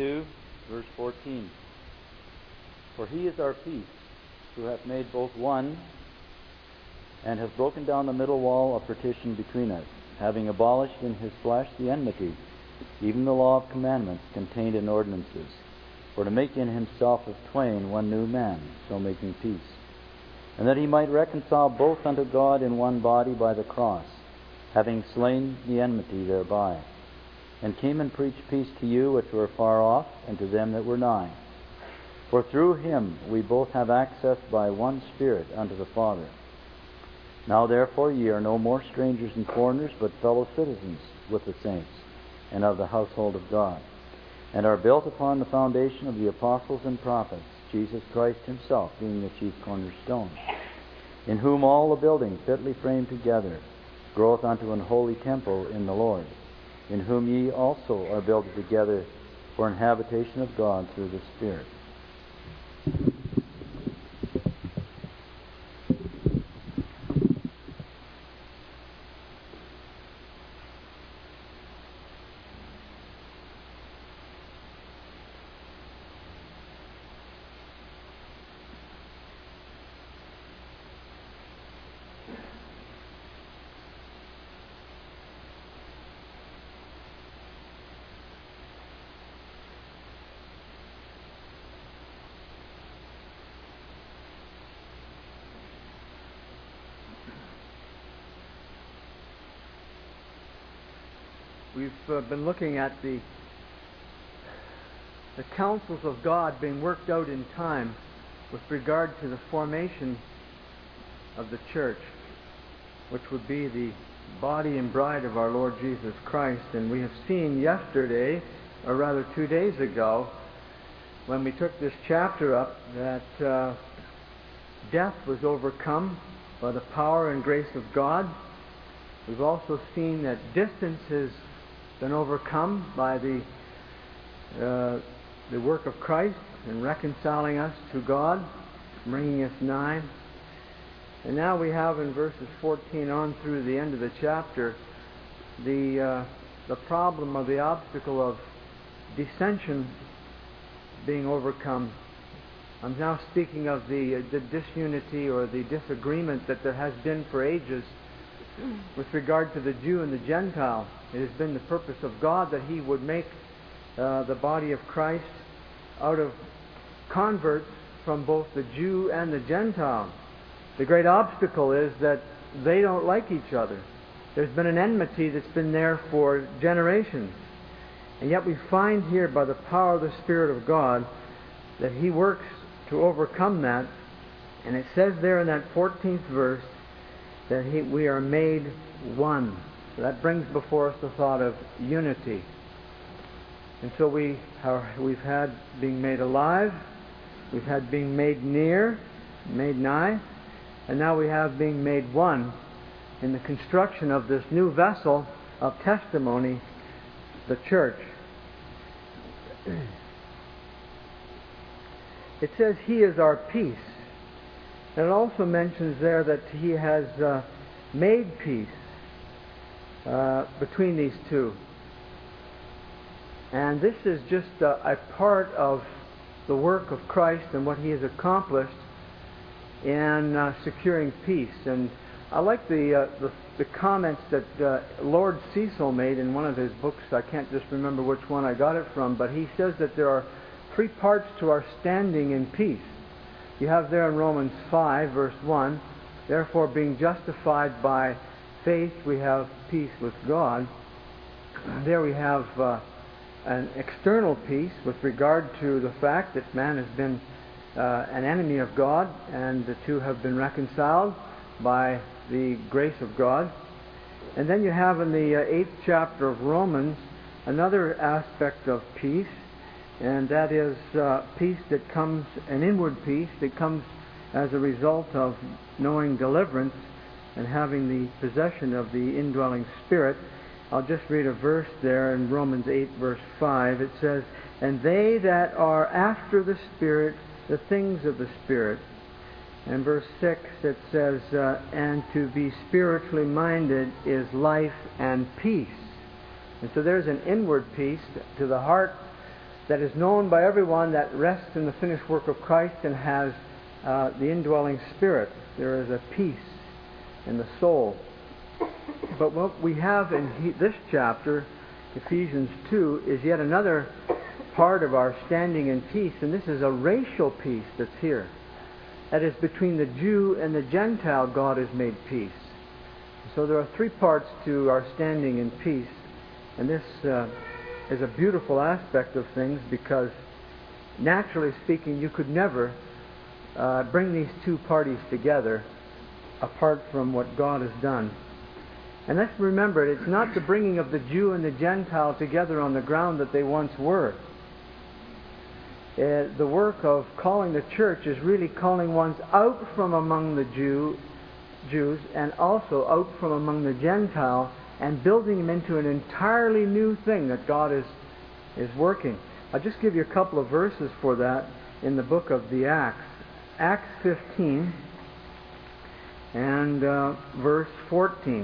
2, verse 14. For he is our peace, who hath made both one, and hath broken down the middle wall of partition between us, having abolished in his flesh the enmity, even the law of commandments contained in ordinances, for to make in himself of twain one new man, so making peace, and that he might reconcile both unto God in one body by the cross, having slain the enmity thereby, and came and preached peace to you which were far off, and to them that were nigh. For through him we both have access by one Spirit unto the Father. Now therefore ye are no more strangers and foreigners, but fellow citizens with the saints, and of the household of God, and are built upon the foundation of the apostles and prophets, Jesus Christ himself being the chief cornerstone, in whom all the building fitly framed together groweth unto an holy temple in the Lord, in whom ye also are builded together for an habitation of God through the Spirit. We've been looking at the counsels of God being worked out in time with regard to the formation of the church, which would be the body and bride of our Lord Jesus Christ. And we have seen yesterday, or rather 2 days ago, when we took this chapter up, that death was overcome by the power and grace of God. We've also seen that distance has been overcome by the work of Christ in reconciling us to God, bringing us nigh. And now we have in verses 14 on through the end of the chapter the problem or the obstacle of dissension being overcome. I'm now speaking of the disunity or the disagreement that there has been for ages with regard to the Jew and the Gentile. It has been the purpose of God that He would make the body of Christ out of converts from both the Jew and the Gentile. The great obstacle is that they don't like each other. There's been an enmity that's been there for generations. And yet we find here by the power of the Spirit of God that He works to overcome that. And it says there in that 14th verse that we are made one. So that brings before us the thought of unity. And so we've had being made alive, we've had being made near, made nigh, and now we have being made one in the construction of this new vessel of testimony, the church. It says He is our peace. And it also mentions there that He has made peace between these two. And this is just a part of the work of Christ and what He has accomplished in securing peace. And I like the comments that Lord Cecil made in one of his books. I can't just remember which one I got it from, but he says that there are 3 parts to our standing in peace. You have there in Romans 5, verse 1, therefore being justified by faith, we have peace with God. There we have an external peace with regard to the fact that man has been an enemy of God, and the two have been reconciled by the grace of God. And then you have in the 8th chapter of Romans another aspect of peace, and that is peace that comes, an inward peace that comes as a result of knowing deliverance and having the possession of the indwelling Spirit. I'll just read a verse there in Romans 8, verse 5. It says, and they that are after the Spirit, the things of the Spirit. And verse 6, it says, and to be spiritually minded is life and peace. And so there's an inward peace to the heart that is known by everyone, that rests in the finished work of Christ and has the indwelling Spirit. There is a peace in the soul. But what we have in this chapter, Ephesians 2, is yet another part of our standing in peace, and this is a racial peace that's here. That is, between the Jew and the Gentile, God has made peace. So there are three parts to our standing in peace, and this is a beautiful aspect of things, because naturally speaking, you could never bring these two parties together apart from what God has done. And let's remember, it's not the bringing of the Jew and the Gentile together on the ground that they once were. The work of calling the church is really calling ones out from among the Jews and also out from among the Gentile, and building them into an entirely new thing that God is working. I'll just give you a couple of verses for that in the book of the Acts. Acts 15 and verse 14.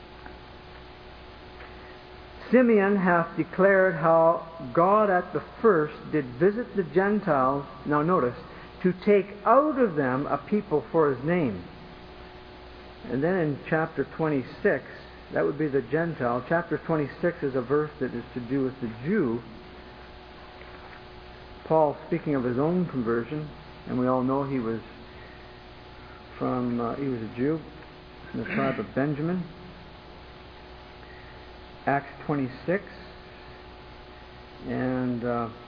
Simeon hath declared how God at the first did visit the Gentiles, now notice, to take out of them a people for His name. And then in chapter 26, that would be the Gentile. Chapter 26 is a verse that is to do with the Jew. Paul speaking of his own conversion, and we all know he was a Jew from the tribe of Benjamin. Acts 26 and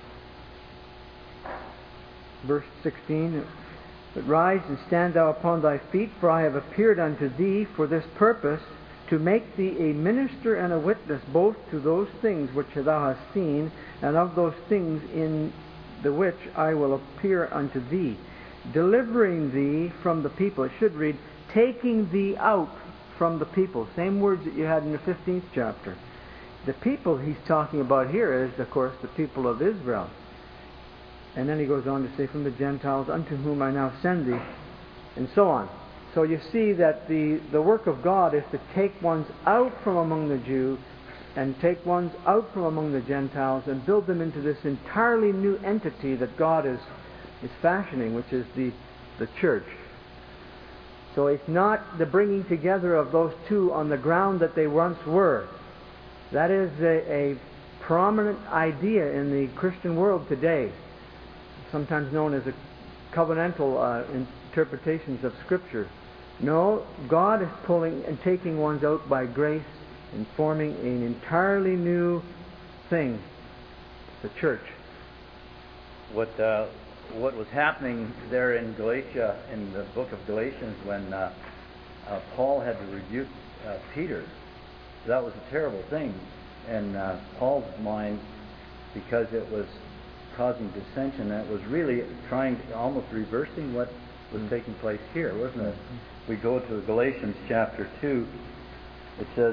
verse 16. But rise and stand thou upon thy feet, for I have appeared unto thee for this purpose, to make thee a minister and a witness both to those things which thou hast seen, and of those things in the which I will appear unto thee, delivering thee from the people. It should read, taking thee out from the people. Same words that you had in the 15th chapter. The people he's talking about here is, of course, the people of Israel. And then he goes on to say, from the Gentiles unto whom I now send thee, and so on. So you see that the work of God is to take ones out from among the Jew and take ones out from among the Gentiles and build them into this entirely new entity that God is fashioning, which is the church. So it's not the bringing together of those two on the ground that they once were. That is a prominent idea in the Christian world today, sometimes known as a covenantal interpretations of Scripture. No, God is pulling and taking ones out by grace and forming an entirely new thing, the church. What was happening there in Galatia, in the book of Galatians, when Paul had to rebuke Peter, that was a terrible thing in Paul's mind, because it was causing dissension, and it was really almost reversing what was taking place here, wasn't it? We go to Galatians chapter 2. It says,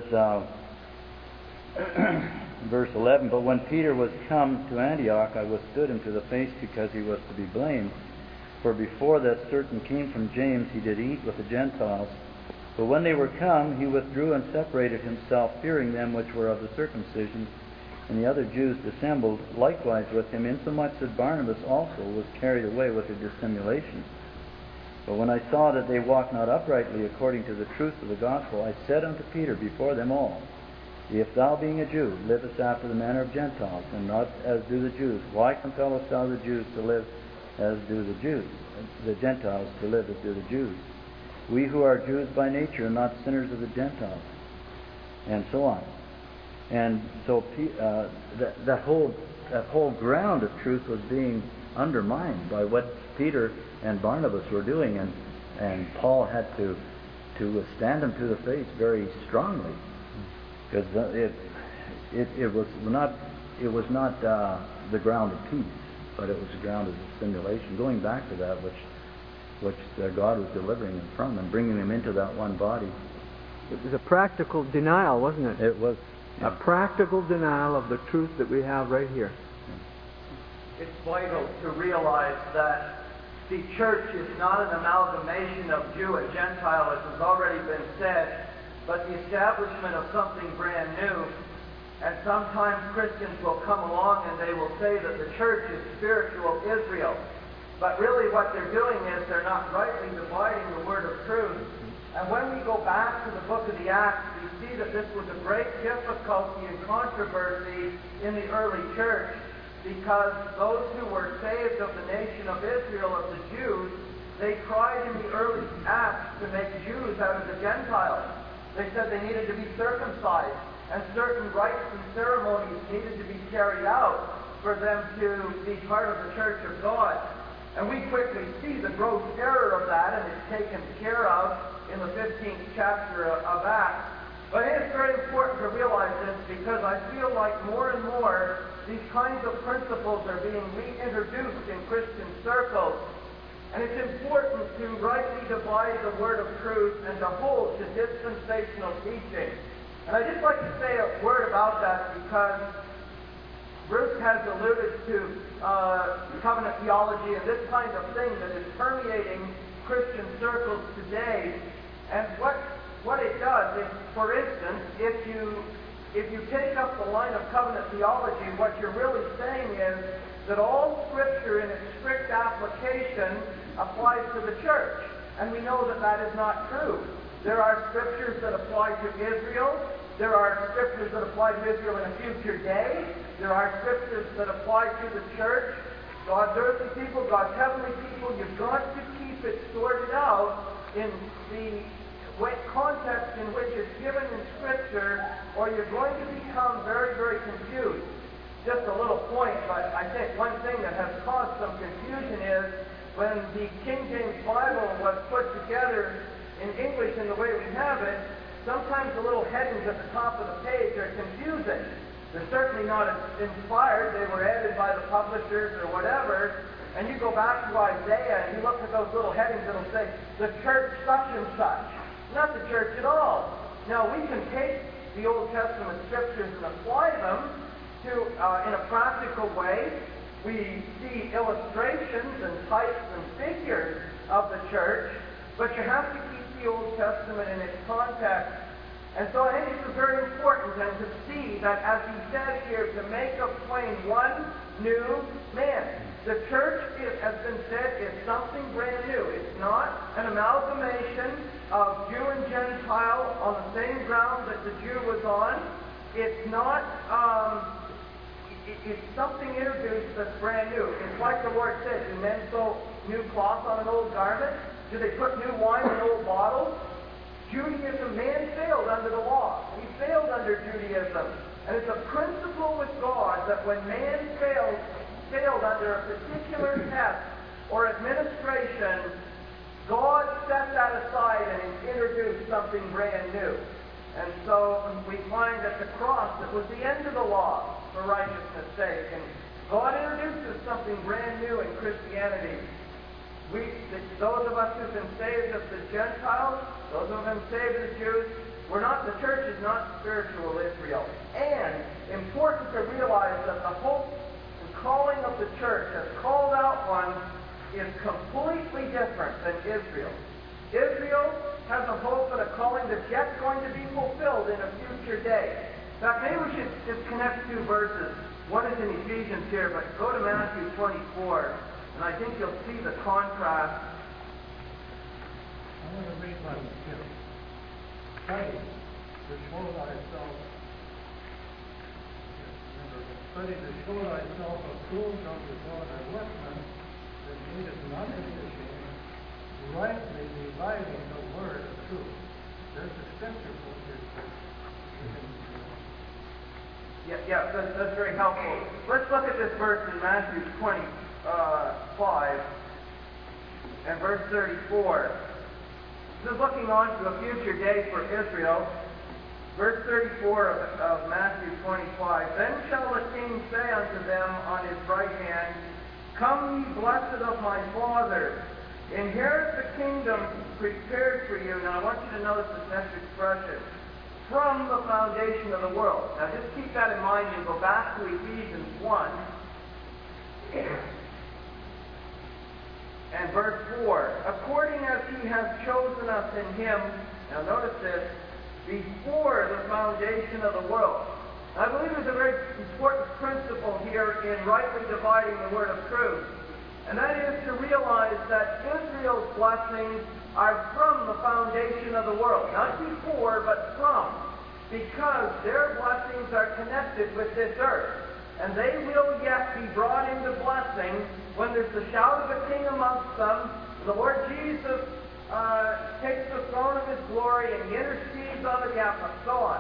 verse 11, but when Peter was come to Antioch, I withstood him to the face, because he was to be blamed. For before that certain came from James, he did eat with the Gentiles. But when they were come, he withdrew and separated himself, fearing them which were of the circumcision. And the other Jews dissembled likewise with him, insomuch that Barnabas also was carried away with a dissimulation. But when I saw that they walked not uprightly according to the truth of the gospel, I said unto Peter before them all, if thou, being a Jew, livest after the manner of Gentiles, and not as do the Jews, why compellest thou the Jews to live as do the Jews, the Gentiles to live as do the Jews? We who are Jews by nature are not sinners of the Gentiles, and so on. And so that whole ground of truth was being undermined by what Peter and Barnabas were doing, and Paul had to stand them to the face very strongly, because it was not the ground of peace, but it was the ground of dissimulation. Going back to that which God was delivering them from and bringing them into that one body. It was a practical denial, wasn't it? It was. A practical denial of the truth that we have right here. It's vital to realize that the church is not an amalgamation of Jew and Gentile, as has already been said, but the establishment of something brand new. And sometimes Christians will come along and they will say that the church is spiritual Israel. But really what they're doing is they're not rightly dividing the word of truth. And when we go back to the book of the Acts, we see that this was a great difficulty and controversy in the early church, because those who were saved of the nation of Israel, of the Jews, they tried in the early Acts to make Jews out of the Gentiles. They said they needed to be circumcised, and certain rites and ceremonies needed to be carried out for them to be part of the church of God. And we quickly see the gross error of that, and it's taken care of in the 15th chapter of Acts. But it is very important to realize this, because I feel like more and more these kinds of principles are being reintroduced in Christian circles. And it's important to rightly divide the word of truth and to hold to dispensational teaching. And I'd just like to say a word about that, because Bruce has alluded to covenant theology and this kind of thing that is permeating Christian circles today. And what it does is, for instance, if you take up the line of covenant theology, what you're really saying is that all Scripture in its strict application applies to the church. And we know that that is not true. There are Scriptures that apply to Israel. There are Scriptures that apply to Israel in a future day. There are Scriptures that apply to the church. God's earthly people, God's heavenly people. You've got to keep it sorted out in the context in which it's given in Scripture, or you're going to become very, very confused. Just a little point, but I think one thing that has caused some confusion is when the King James Bible was put together in English in the way we have it, sometimes the little headings at the top of the page are confusing. They're certainly not inspired. They were added by the publishers or whatever. And you go back to Isaiah and you look at those little headings, it'll say, the church such and such. Not the church at all. Now, we can take the Old Testament Scriptures and apply them to in a practical way. We see illustrations and types and figures of the church, but you have to keep the Old Testament in its context. And so I think it's very important then to see that, as he says here, to make of twain one new man. The church, it has been said, is something brand new. It's not an amalgamation of Jew and Gentile on the same ground that the Jew was on. It's not, it's something introduced that's brand new. It's like the Lord said, do men sew new cloth on an old garment? Do they put new wine in old bottles? Judaism, man failed under the law. He failed under Judaism. And it's a principle with God that when man failed under a particular test or administration, God set that aside and introduced something brand new. And so we find at the cross it was the end of the law for righteousness' sake. And God introduces something brand new in Christianity. Those of us who've been saved of the Gentiles, those who have been saved of the Jews, the church is not spiritual Israel. And important to realize that the hope and calling of the church as called out ones is completely different than Israel. Israel has a hope and a calling that's yet going to be fulfilled in a future day. In fact, maybe we should just connect two verses. One is in Ephesians here, but go to Matthew 24, and I think you'll see the contrast. I want to read one here. Study to show thyself. Remember, study to show thyself approved unto God, a workman that needeth not to be ashamed, rightly dividing the word of truth. There's a scripture book here. Yeah, that's very helpful. Let's look at this verse in Matthew 25 and verse 34. This is looking on to a future day for Israel. Verse 34 of Matthew 25. Then shall the king say unto them on his right hand, Come ye blessed of my Father, inherit the kingdom prepared for you. Now I want you to notice this next expression. From the foundation of the world. Now just keep that in mind and go back to Ephesians 1 and verse 4. According as he has chosen us in him, now notice this, before the foundation of the world. I believe there's a very important principle here in rightly dividing the word of truth, and that is to realize that Israel's blessings are from the foundation of the world. Not before, but from. Because their blessings are connected with this earth. And they will yet be brought into blessing when there's the shout of a king amongst them. The Lord Jesus takes the throne of his glory and he intercedes on behalf of so on.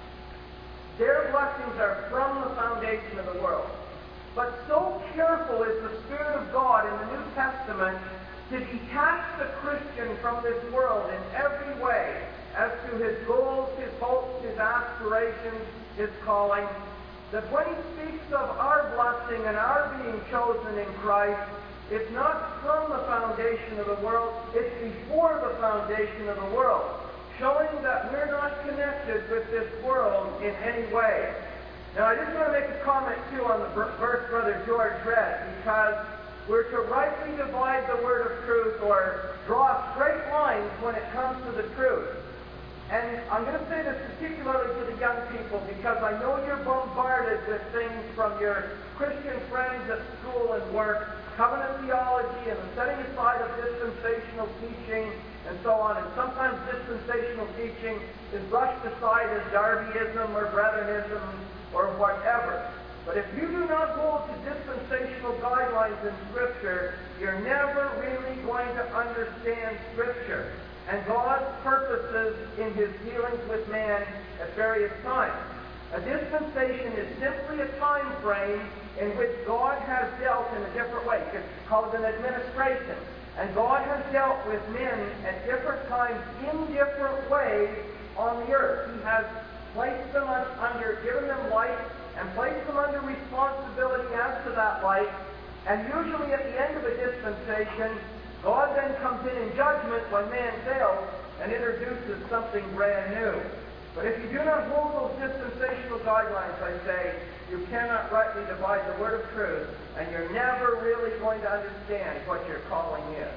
Their blessings are from the foundation of the world. But so careful is the Spirit of God in the New Testament to detach the Christian from this world in every way as to his goals, his hopes, his aspirations, his calling, that when he speaks of our blessing and our being chosen in Christ, it's not from the foundation of the world, it's before the foundation of the world, showing that we're not connected with this world in any way. Now, I just want to make a comment, too, on the verse Brother George read, because we're to rightly divide the word of truth or draw straight lines when it comes to the truth. And I'm going to say this particularly to the young people because I know you're bombarded with things from your Christian friends at school and work, covenant theology and the setting aside of dispensational teaching and so on. And sometimes dispensational teaching is brushed aside as Darbyism or Brethrenism or whatever. But if you do not hold to dispensational guidelines in Scripture, you're never really going to understand Scripture and God's purposes in his dealings with man at various times. A dispensation is simply a time frame in which God has dealt in a different way. You could call it an administration. And God has dealt with men at different times in different ways on the earth. He has placed them under, given them life, and placed them under responsibility as to that life. And usually at the end of a dispensation, God then comes in judgment when man fails and introduces something brand new. But if you do not hold those dispensational guidelines, I say, you cannot rightly divide the word of truth, and you're never really going to understand what your calling is.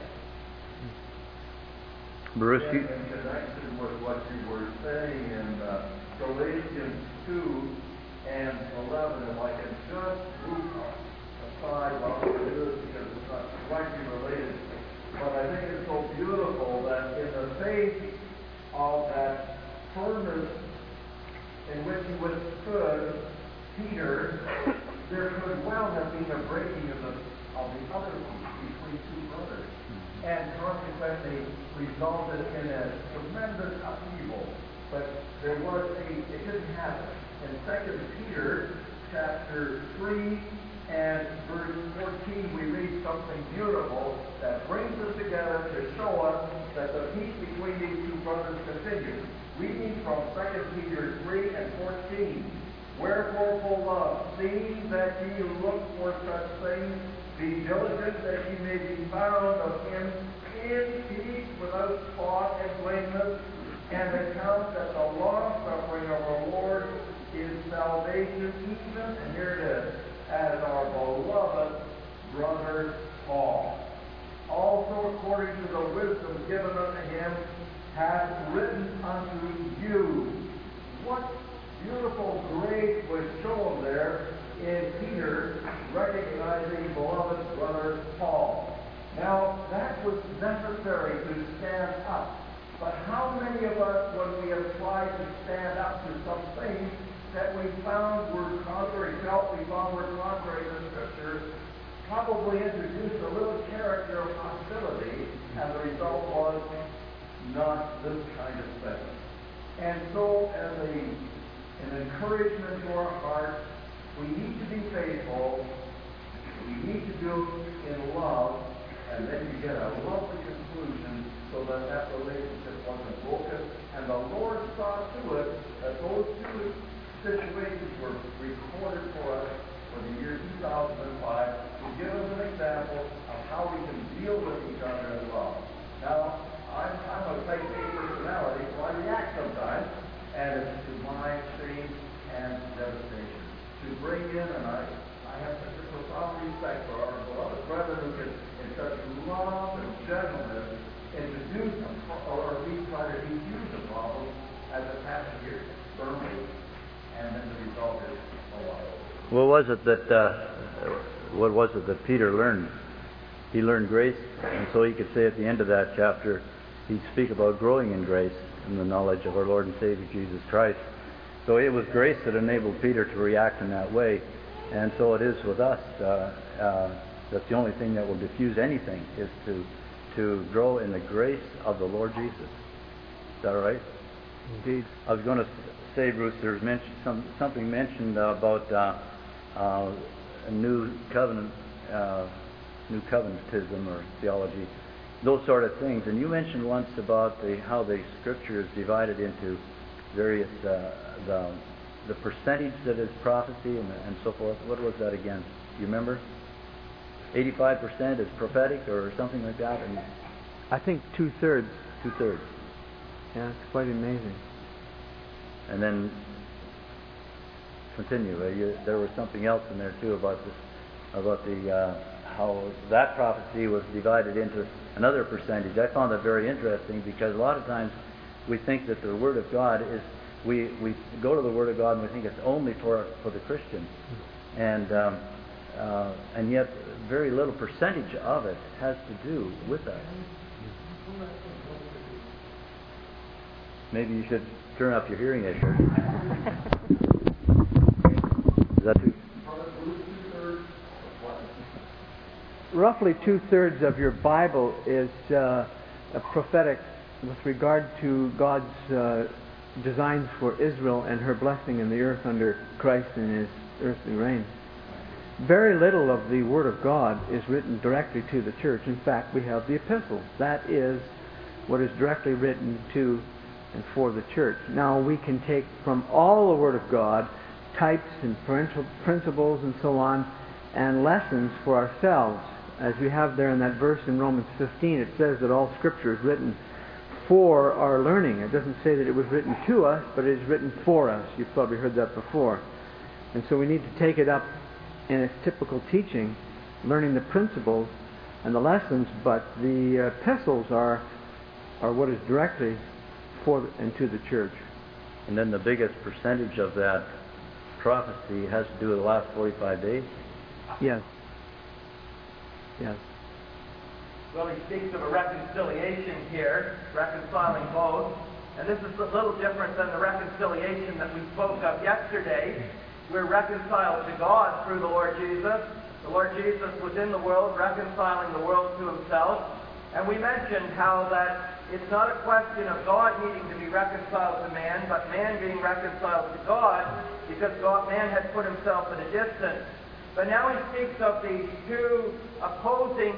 Bruce, in connection with what you were saying in Galatians 2 and 11, if I can just move aside while we do this because it's not directly related. But I think it's so beautiful that in the face of that furnace in which he withstood Peter, there could well have been a breaking of the other peace between two brothers, and consequently resulted in a tremendous upheaval. But there was it didn't happen. In 2 Peter chapter 3 and verse 14, we read something beautiful that brings us together to show us that the peace between these two brothers continues. Reading from 2 Peter 3 and 14. Wherefore, full love, seeing that ye look for such things, be diligent that ye may be found of him in peace, without spot and blameless, and account that the long suffering of our Lord is salvation, even, and here it is, as our beloved brother Paul. Also, according to the wisdom given unto him, hath written unto you. What beautiful grace was shown there in Peter recognizing beloved brother Paul. Now, that was necessary to stand up. But how many of us, when we have tried to stand up to some things that we found were contrary, felt we found were contrary to Scripture, probably introduced a little character of hostility, and the result was not this kind of thing. And so, as an encouragement to our hearts, we need to be faithful, we need to do it in love, and then you get a lovely conclusion so that that relationship wasn't broken. And the Lord saw to it that those two situations were recorded for us for the year 2005 to give us an example of how we can deal with each other in love. Now, I'm a type A personality, so I react sometimes, and it's to my shame and devastation. To bring in, and I have such a profound respect for our beloved brethren who can, in such love and gentleness, introduce or at least try to defuse a problem as a pastor here, firmly and then the result is a lot. What was it that Peter learned? He learned grace, and so he could say at the end of that chapter, he'd speak about growing in grace and the knowledge of our Lord and Savior Jesus Christ. So it was grace that enabled Peter to react in that way, and so it is with us. That's the only thing that will diffuse anything, is to grow in the grace of the Lord Jesus. Is that all right? Indeed. I was going to say, Bruce, there's something mentioned about a new covenant, new covenantism or theology, those sort of things. And you mentioned once about how the Scripture is divided into various the percentage that is prophecy and so forth. What was that again? Do you remember? 85% is prophetic or something like that. And I think 2/3. 2/3. Yeah, it's quite amazing. And then continue. There was something else in there too about the how that prophecy was divided into another percentage. I found that very interesting because a lot of times we think that the Word of God is we go to the Word of God and we think it's only for the Christian, and yet very little percentage of it has to do with us. Maybe you should turn up your hearing aid. Is that too? Roughly 2/3 of your Bible is prophetic with regard to God's designs for Israel and her blessing in the earth under Christ in His earthly reign. Very little of the Word of God is written directly to the church. In fact, we have the epistles. That is what is directly written to and for the church. Now, we can take from all the Word of God types and principles and so on, and lessons for ourselves. As we have there in that verse in Romans 15, it says that all Scripture is written for our learning. It doesn't say that it was written to us, but it is written for us. You've probably heard that before. And so we need to take it up in its typical teaching, learning the principles and the lessons, but the epistles are what is directly for and to the church. And then the biggest percentage of that prophecy has to do with the last 45 days? Yes. Yes. Well, he speaks of a reconciliation here, reconciling both. And this is a little different than the reconciliation that we spoke of yesterday. We're reconciled to God through the Lord Jesus. The Lord Jesus was in the world, reconciling the world to Himself. And we mentioned how that it's not a question of God needing to be reconciled to man, but man being reconciled to God, because man had put himself at a distance. But now he speaks of these two opposing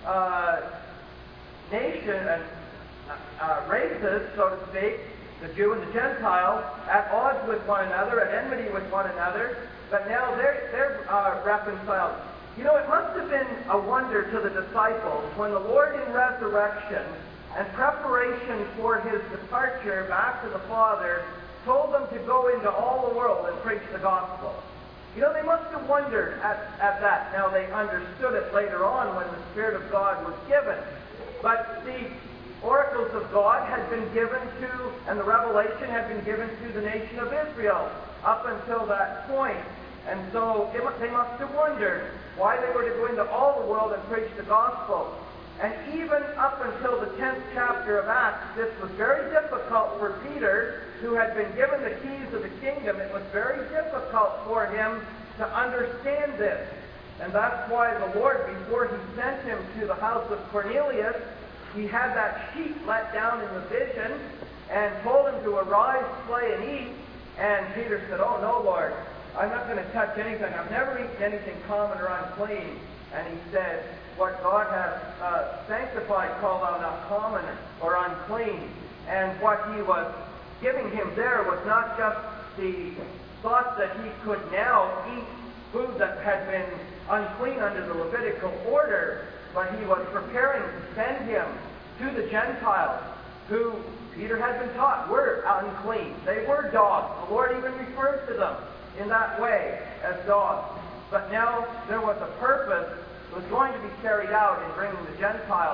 races, so to speak, the Jew and the Gentile, at odds with one another, at enmity with one another, but now they're reconciled. You know, it must have been a wonder to the disciples when the Lord in resurrection and preparation for His departure back to the Father told them to go into all the world and preach the gospel. You know, they must have wondered at that. Now, they understood it later on when the Spirit of God was given. But the oracles of God had been given to, and the revelation had been given to the nation of Israel up until that point. And so they must have wondered why they were to go into all the world and preach the gospel. And even up until the 10th chapter of Acts, this was very difficult for Peter, who had been given the keys of the kingdom. It was very difficult for him to understand this. And that's why the Lord, before He sent him to the house of Cornelius, He had that sheet let down in the vision and told him to arise, slay, and eat. And Peter said, "Oh, no, Lord, I'm not going to touch anything. I've never eaten anything common or unclean." And He said, "What God has sanctified, call thou not common or unclean." And what He was giving him there was not just the thought that he could now eat food that had been unclean under the Levitical order, but He was preparing to send him to the Gentiles, who Peter had been taught were unclean. They were dogs. The Lord even referred to them in that way as dogs. But now there was a purpose that was going to be carried out in bringing the Gentiles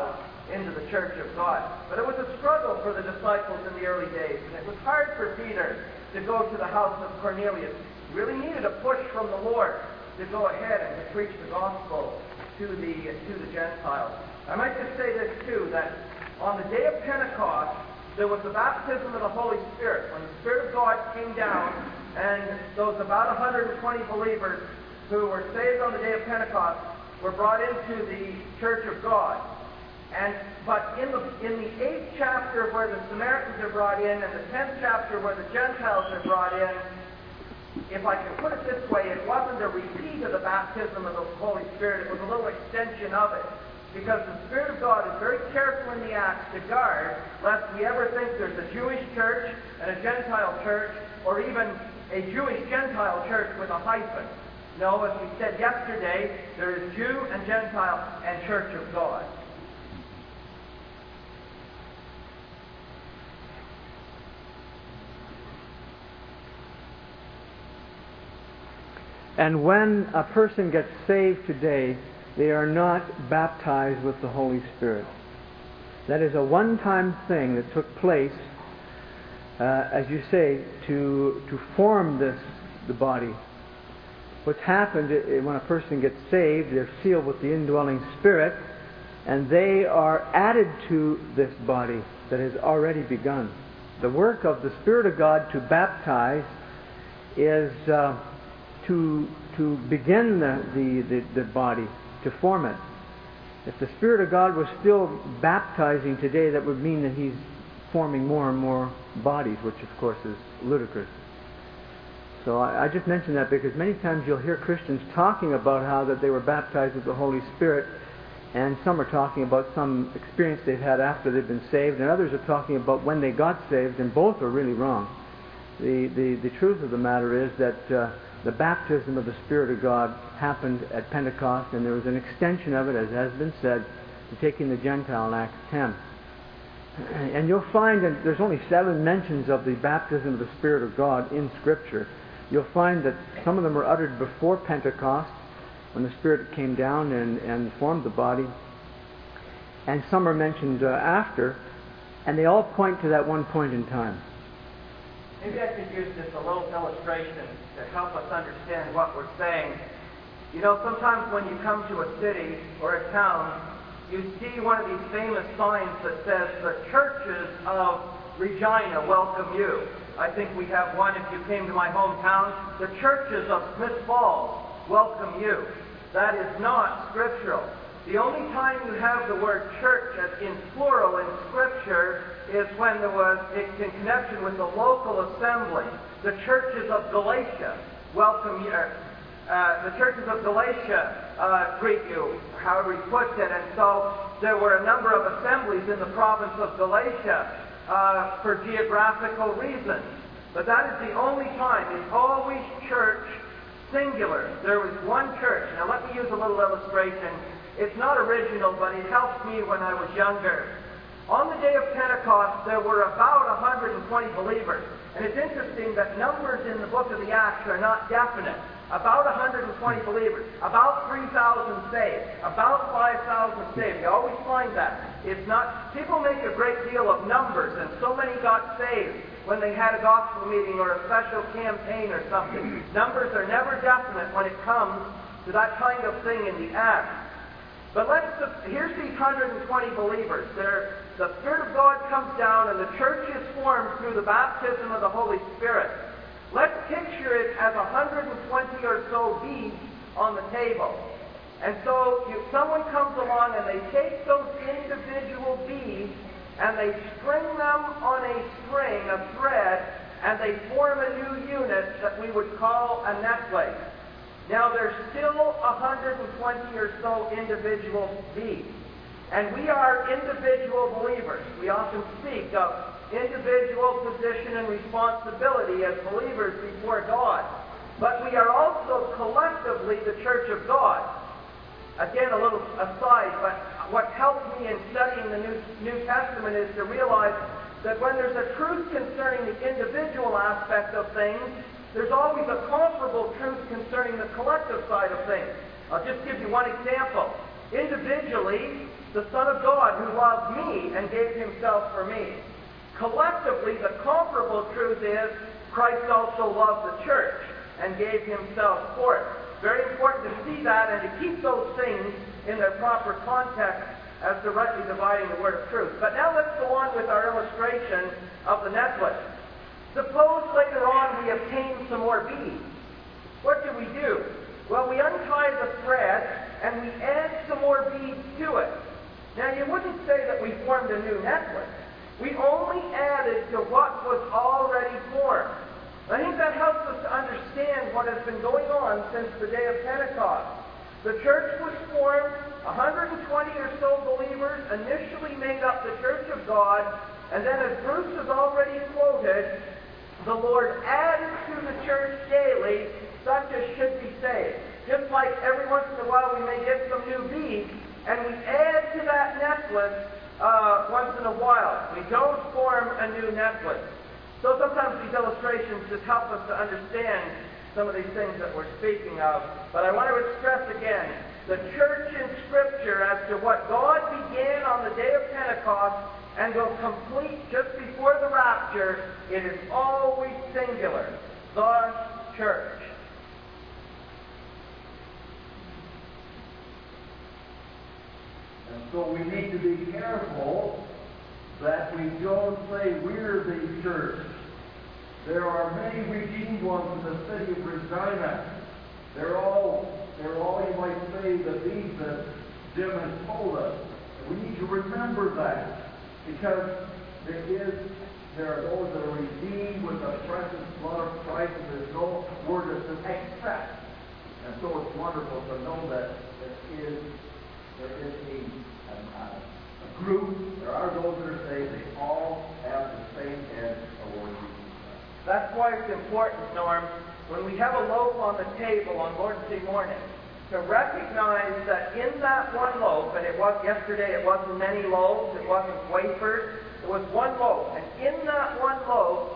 into the church of God. But it was a struggle for the disciples in the early days, and it was hard for Peter to go to the house of Cornelius. He really needed a push from the Lord to go ahead and to preach the gospel to the Gentiles. I might just say this too, that on the day of Pentecost, there was the baptism of the Holy Spirit, when the Spirit of God came down, and those about 120 believers who were saved on the day of Pentecost were brought into the church of God. But in the 8th chapter where the Samaritans are brought in, and the 10th chapter where the Gentiles are brought in, if I can put it this way, it wasn't a repeat of the baptism of the Holy Spirit, it was a little extension of it. Because the Spirit of God is very careful in the Acts to guard lest we ever think there's a Jewish church and a Gentile church, or even a Jewish-Gentile church with a hyphen. No, as we said yesterday, there is Jew and Gentile and Church of God. And when a person gets saved today, they are not baptized with the Holy Spirit. That is a one-time thing that took place, as you say, to form the body. What's happened when a person gets saved, they're sealed with the indwelling Spirit, and they are added to this body that has already begun. The work of the Spirit of God to baptize is to begin the body, to form it. If the Spirit of God was still baptizing today, that would mean that He's forming more and more bodies, which of course is ludicrous. So I just mention that because many times you'll hear Christians talking about how that they were baptized with the Holy Spirit, and some are talking about some experience they've had after they've been saved, and others are talking about when they got saved, and both are really wrong. The truth of the matter is that the baptism of the Spirit of God happened at Pentecost, and there was an extension of it, as has been said, to taking the Gentile in Acts 10. And you'll find that there's only 7 mentions of the baptism of the Spirit of God in Scripture. You'll find that some of them were uttered before Pentecost, when the Spirit came down and formed the body, and some are mentioned after, and they all point to that one point in time. Maybe I could use just a little illustration to help us understand what we're saying. You know, sometimes when you come to a city or a town, you see one of these famous signs that says, "The churches of Regina welcome you." I think we have one if you came to my hometown. "The churches of Smith Falls welcome you." That is not scriptural. The only time you have the word church as in plural in Scripture is when there was in connection with the local assembly. The churches of Galatia welcome you. The churches of Galatia greet you, however he puts it. And so there were a number of assemblies in the province of Galatia for geographical reasons. But that is the only time. It's always church singular. There was one church. Now let me use a little illustration. It's not original, but it helped me when I was younger. On the day of Pentecost, there were about 120 believers. And it's interesting that numbers in the book of the Acts are not definite. About 120 believers, about 3,000 saved, about 5,000 saved. You always find that. It's not, people make a great deal of numbers, and so many got saved when they had a gospel meeting or a special campaign or something. Numbers are never definite when it comes to that kind of thing in the Acts. But here's these 120 believers. The Spirit of God comes down and the church is formed through the baptism of the Holy Spirit. Let's picture it as 120 or so beads on the table. And so someone comes along and they take those individual beads and they string them on a string, a thread, and they form a new unit that we would call a necklace. Now, there's still 120 or so individual beads. And we are individual believers. We often speak of individual position and responsibility as believers before God. But we are also collectively the Church of God. Again, a little aside, but what helped me in studying the New Testament is to realize that when there's a truth concerning the individual aspect of things, there's always a comparable truth concerning the collective side of things. I'll just give you one example. Individually, the Son of God who loved me and gave himself for me. Collectively, the comparable truth is Christ also loved the church and gave himself for it. Very important to see that and to keep those things in their proper context as to rightly dividing the word of truth. But now let's go on with our illustration of the necklace. Suppose later on we obtain some more beads. What do? Well, we untie the thread and we add some more beads to it. Now, you wouldn't say that we formed a new necklace. We only added to what was already formed. I think that helps us to understand what has been going on since the day of Pentecost. The church was formed, 120 or so believers initially made up the church of God, and then as Bruce has already quoted, the Lord added to the church daily such as should be saved. Just like every once in a while we may get some new beads, and we add to that necklace once in a while. We don't form a new necklace. So sometimes these illustrations just help us to understand some of these things that we're speaking of. But I want to stress again, the church in Scripture as to what God began on the day of Pentecost and will complete just before the rapture, it is always singular. The church. And so we need to be careful that we don't say we're the church. There are many redeemed ones in the city of Regina. They're all, you might say, the beads that Jim has told us. And we need to remember that, because there are those that are redeemed with the precious blood of Christ, and there's no word that says except. And so it's wonderful to know that there is a group. There are those that are saved. They all have the same head of Lord Jesus Christ. That's why it's important, Norm, when we have a loaf on the table on Lord's Day morning, to recognize that in that one loaf, and yesterday it wasn't many loaves, it wasn't wafers, it was one loaf. And in that one loaf,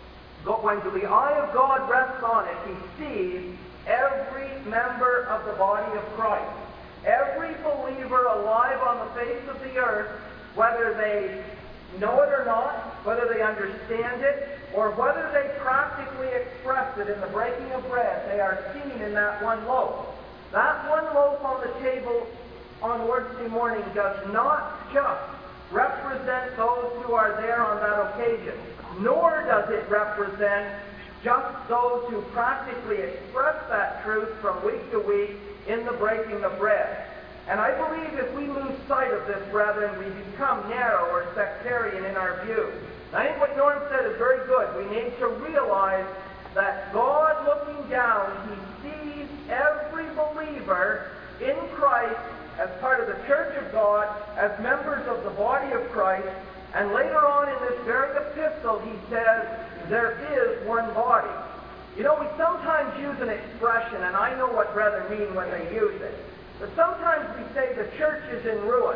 when the eye of God rests on it, he sees every member of the body of Christ. Every believer alive on the face of the earth, whether they know it or not, whether they understand it, or whether they practically express it in the breaking of bread, they are seen in that one loaf. That one loaf on the table on Lord's Day morning does not just represent those who are there on that occasion, nor does it represent just those who practically express that truth from week to week in the breaking of bread. And I believe if we lose sight of this, brethren, we become narrow or sectarian in our view. And I think what Norm said is very good. We need to realize that God, looking down, he sees every believer in Christ as part of the church of God, as members of the body of Christ. And later on in this very epistle, he says, there is one body. You know, we sometimes use an expression, and I know what brethren mean when they use it. But sometimes we say the church is in ruin.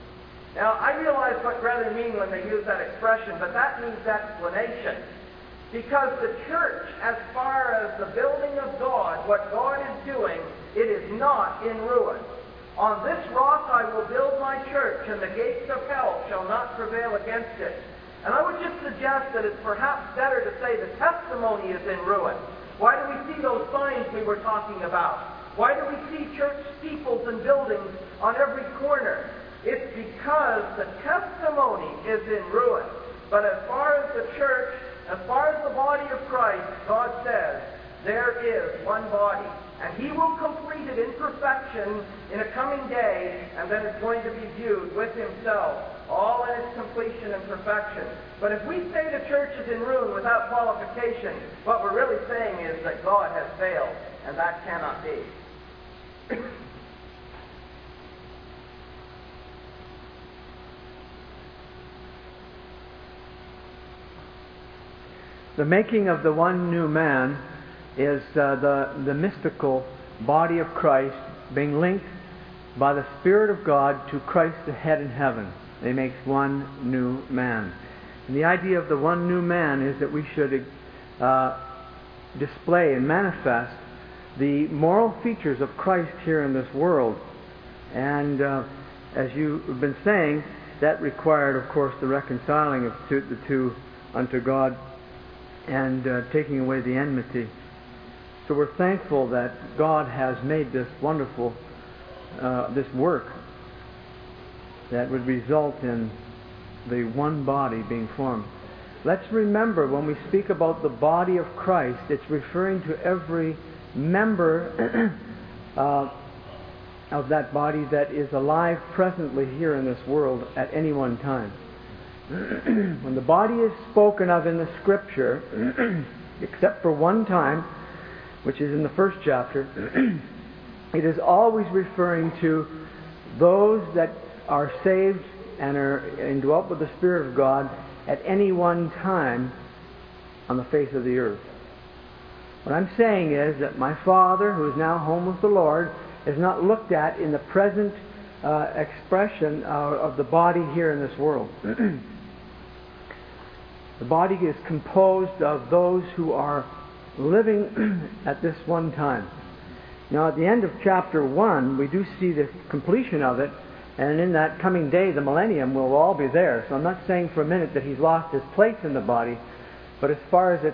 Now, I realize what brethren mean when they use that expression, but that needs explanation. Because the church, as far as the building of God, what God is doing, it is not in ruin. On this rock I will build my church, and the gates of hell shall not prevail against it. And I would just suggest that it's perhaps better to say the testimony is in ruin. Why do we see those signs we were talking about? Why do we see church steeples and buildings on every corner? It's because the testimony is in ruin. But as far as the church, as far as the body of Christ, God says, there is one body. And he will complete it in perfection in a coming day, and then it's going to be viewed with himself, all in its completion and perfection. But if we say the church is in ruin without qualification, what we're really saying is that God has failed, and that cannot be. The making of the one new man is the mystical body of Christ being linked by the Spirit of God to Christ the head in heaven. It makes one new man. And the idea of the one new man is that we should display and manifest the moral features of Christ here in this world. And as you've been saying, that required, of course, the reconciling of the two unto God and taking away the enmity. So we're thankful that God has made this wonderful, this work that would result in the one body being formed. Let's remember, when we speak about the body of Christ, it's referring to every member of that body that is alive presently here in this world at any one time. When the body is spoken of in the Scripture, except for one time, which is in the first chapter, it is always referring to those that are saved and are indwelt with the Spirit of God at any one time on the face of the earth. What I'm saying is that my father, who is now home with the Lord, is not looked at in the present expression of the body here in this world. The body is composed of those who are living at this one time. Now, at the end of chapter 1, we do see the completion of it, and in that coming day, the millennium, we'll all be there. So I'm not saying for a minute that he's lost his place in the body, but as far as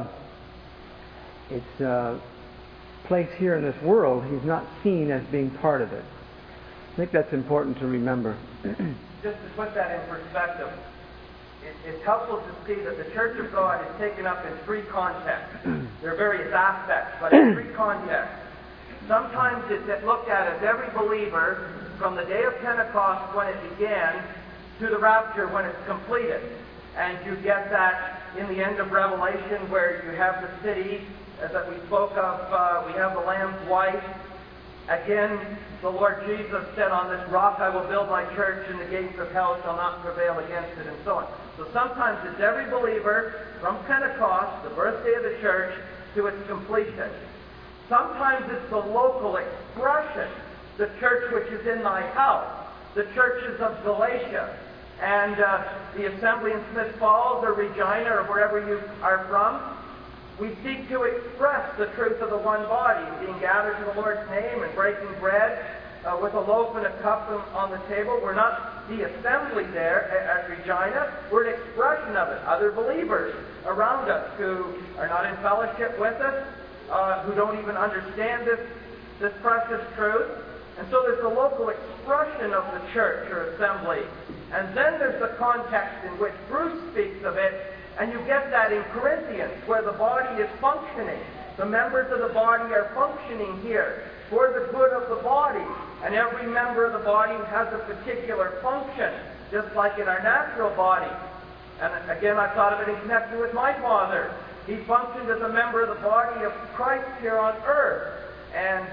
its place here in this world, he's not seen as being part of it. I think that's important to remember. Just to put that in perspective, it's helpful to see that the Church of God is taken up in three contexts. There are various aspects, but in three contexts. Sometimes it's looked at as every believer from the day of Pentecost when it began to the rapture when it's completed. And you get that in the end of Revelation where you have the city that we spoke of, we have the Lamb's wife. Again, the Lord Jesus said, "On this rock I will build my church, and the gates of hell shall not prevail against it," and so on. So sometimes it's every believer from Pentecost, the birthday of the church, to its completion. Sometimes it's the local expression, the church which is in thy house, the churches of Galatia, and the assembly in Smith Falls or Regina or wherever you are from. We seek to express the truth of the one body, being gathered in the Lord's name and breaking bread with a loaf and a cup on the table. We're not the assembly there at Regina. We're an expression of it. Other believers around us who are not in fellowship with us, who don't even understand this precious truth. And so there's the local expression of the church or assembly. And then there's the context in which Bruce speaks of it. And you get that in Corinthians, where the body is functioning. The members of the body are functioning here for the good of the body. And every member of the body has a particular function, just like in our natural body. And again, I thought of it in connection with my father. He functioned as a member of the body of Christ here on earth. And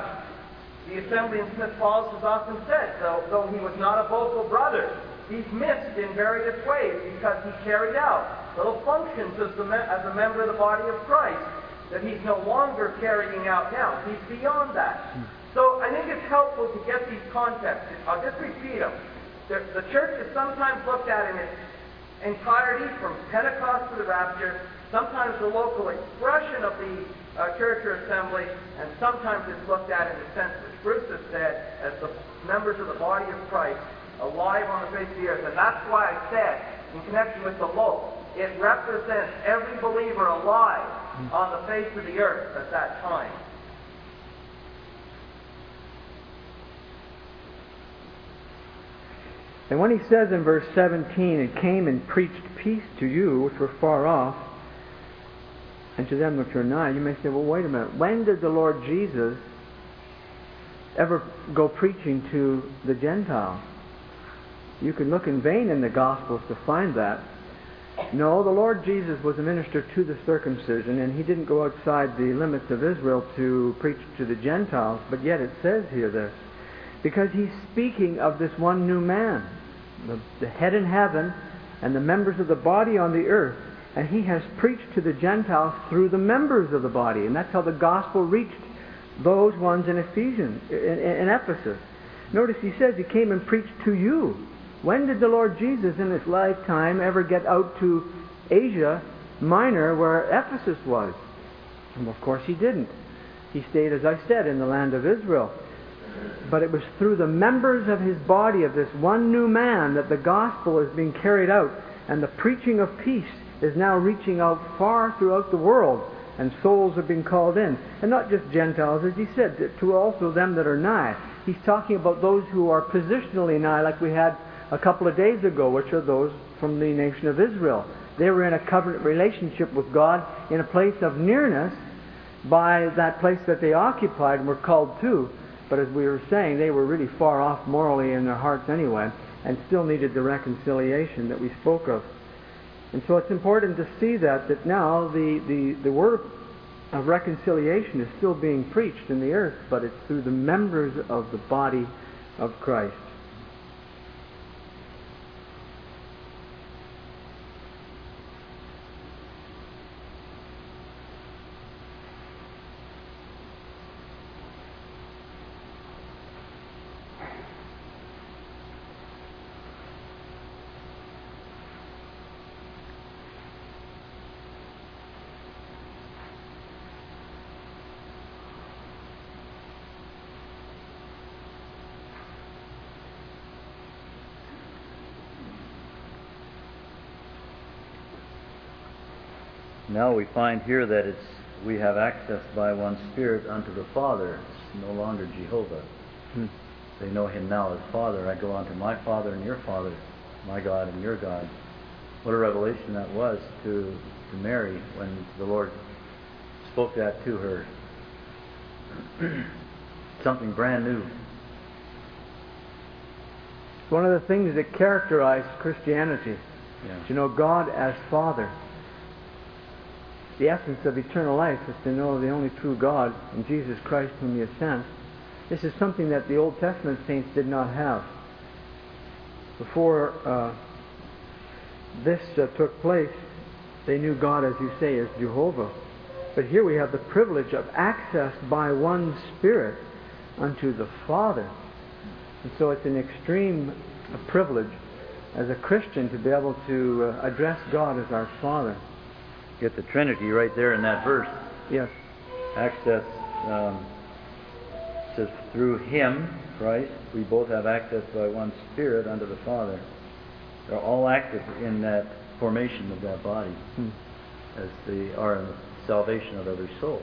the assembly in Smith Falls has often said, though he was not a vocal brother, he's missed in various ways because he carried out little functions as a member of the body of Christ that he's no longer carrying out now. He's beyond that. So I think it's helpful to get these contexts. I'll just repeat them. The church is sometimes looked at in its entirety from Pentecost to the rapture, sometimes the local expression of the church or assembly, and sometimes it's looked at in the sense which Bruce has said as the members of the body of Christ alive on the face of the earth. And that's why I said, in connection with the loaf, it represents every believer alive on the face of the earth at that time. And when he says in verse 17, "And came and preached peace to you which were far off, and to them which are nigh," you may say, well, wait a minute. When did the Lord Jesus ever go preaching to the Gentiles? You can look in vain in the Gospels to find that. No, the Lord Jesus was a minister to the circumcision, and he didn't go outside the limits of Israel to preach to the Gentiles, but yet it says here this, because he's speaking of this one new man, the head in heaven, and the members of the body on the earth, and he has preached to the Gentiles through the members of the body, and that's how the gospel reached those ones in Ephesus. Notice he says he came and preached to you. When did the Lord Jesus in his lifetime ever get out to Asia Minor where Ephesus was? And of course he didn't. He stayed, as I said, in the land of Israel. But it was through the members of his body, of this one new man, that the gospel is being carried out. And the preaching of peace is now reaching out far throughout the world. And souls are being called in. And not just Gentiles, as he said, to also them that are nigh. He's talking about those who are positionally nigh, like we had a couple of days ago, which are those from the nation of Israel. They were in a covenant relationship with God in a place of nearness by that place that they occupied and were called to. But as we were saying, they were really far off morally in their hearts anyway, and still needed the reconciliation that we spoke of. And so it's important to see that now the word of reconciliation is still being preached in the earth, but it's through the members of the body of Christ. Now we find here that we have access by one Spirit unto the Father. It's no longer Jehovah. They know him now as Father. I go unto my Father and your Father, my God and your God. What a revelation that was to Mary when the Lord spoke that to her. Something brand new. One of the things that characterized Christianity, to know God as Father. The essence of eternal life is to know the only true God and Jesus Christ whom He has sent. This is something that the Old Testament saints did not have. Before this took place, they knew God, as you say, as Jehovah. But here we have the privilege of access by one Spirit unto the Father. And so it's an extreme privilege as a Christian to be able to address God as our Father. Get the Trinity right there in that verse. Yes. Access says through Him, Christ, we both have access by one Spirit unto the Father. They're all active in that formation of that body, as they are in the salvation of every soul.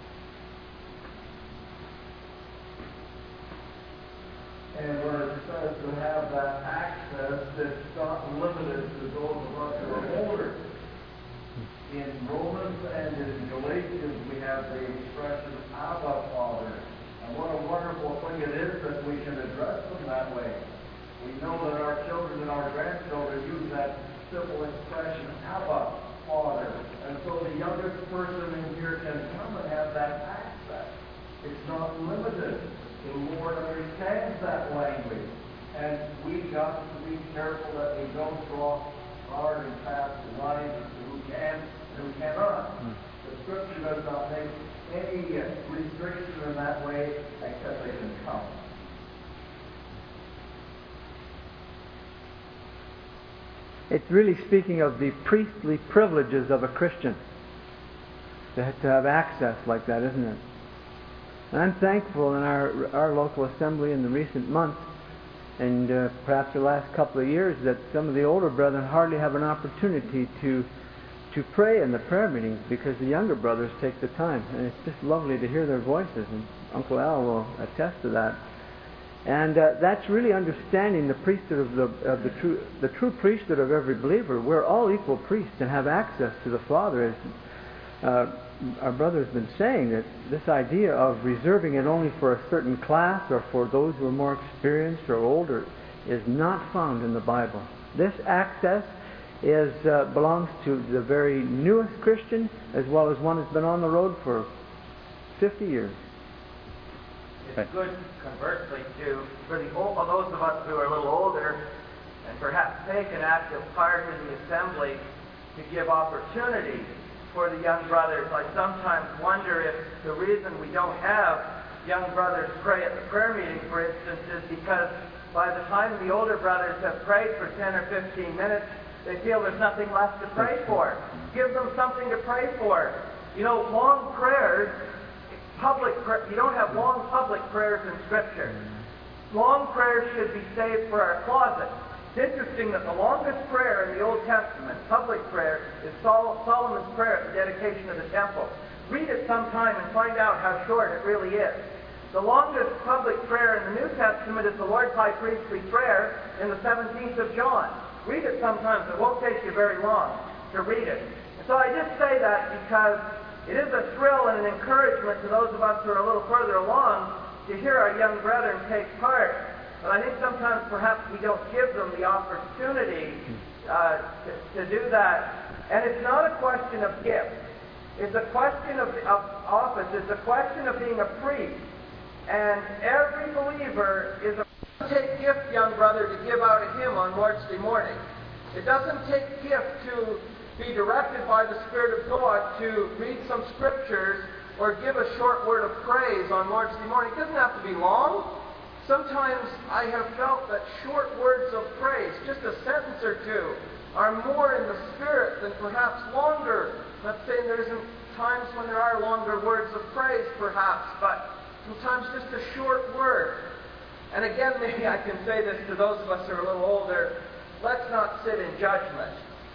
And when it says to have that access, it's not limited to those of us who are older. In Romans and in Galatians, we have the expression, Abba, Father. And what a wonderful thing it is that we can address them that way. We know that our children and our grandchildren use that simple expression, Abba, Father. And so the youngest person in here can come and have that access. It's not limited. The Lord understands that language. And we've got to be careful that we don't draw hard and fast lines as to who can and who cannot. The Scripture does not make any restriction in that way except they can come. It's really speaking of the priestly privileges of a Christian to have access like that, isn't it? And I'm thankful in our local assembly in the recent months and perhaps the last couple of years that some of the older brethren hardly have an opportunity to pray in the prayer meetings because the younger brothers take the time. And it's just lovely to hear their voices, and Uncle Al will attest to that. And that's really understanding the priesthood of the true priesthood of every believer. We're all equal priests and have access to the Father. As our brother has been saying, that this idea of reserving it only for a certain class or for those who are more experienced or older is not found in the Bible. This access belongs to the very newest Christian as well as one who's been on the road for 50 years. It's good, conversely, for those of us who are a little older and perhaps take an active part in the assembly to give opportunity for the young brothers. I sometimes wonder if the reason we don't have young brothers pray at the prayer meeting, for instance, is because by the time the older brothers have prayed for 10 or 15 minutes, they feel there's nothing left to pray for. Give them something to pray for. You know, long prayers You don't have long public prayers in Scripture. Long prayers should be saved for our closet. It's interesting that the longest prayer in the Old Testament, public prayer, is Solomon's prayer at the dedication of the temple. Read it sometime and find out how short it really is. The longest public prayer in the New Testament is the Lord's High Priestly Prayer in the 17th of John. Read it sometimes. It won't take you very long to read it. And so I just say that because it is a thrill and an encouragement to those of us who are a little further along to hear our young brethren take part. But I think sometimes perhaps we don't give them the opportunity to do that. And it's not a question of gifts. It's a question of office. It's a question of being a priest. And every believer is a take gift, young brother, to give out a hymn on Lord's Day morning. It doesn't take gift to be directed by the Spirit of God to read some scriptures or give a short word of praise on Lord's Day morning. It doesn't have to be long. Sometimes I have felt that short words of praise, just a sentence or two, are more in the Spirit than perhaps longer. I'm not saying there isn't times when there are longer words of praise, perhaps, but sometimes just a short word. And again, maybe I can say this to those of us who are a little older. Let's not sit in judgment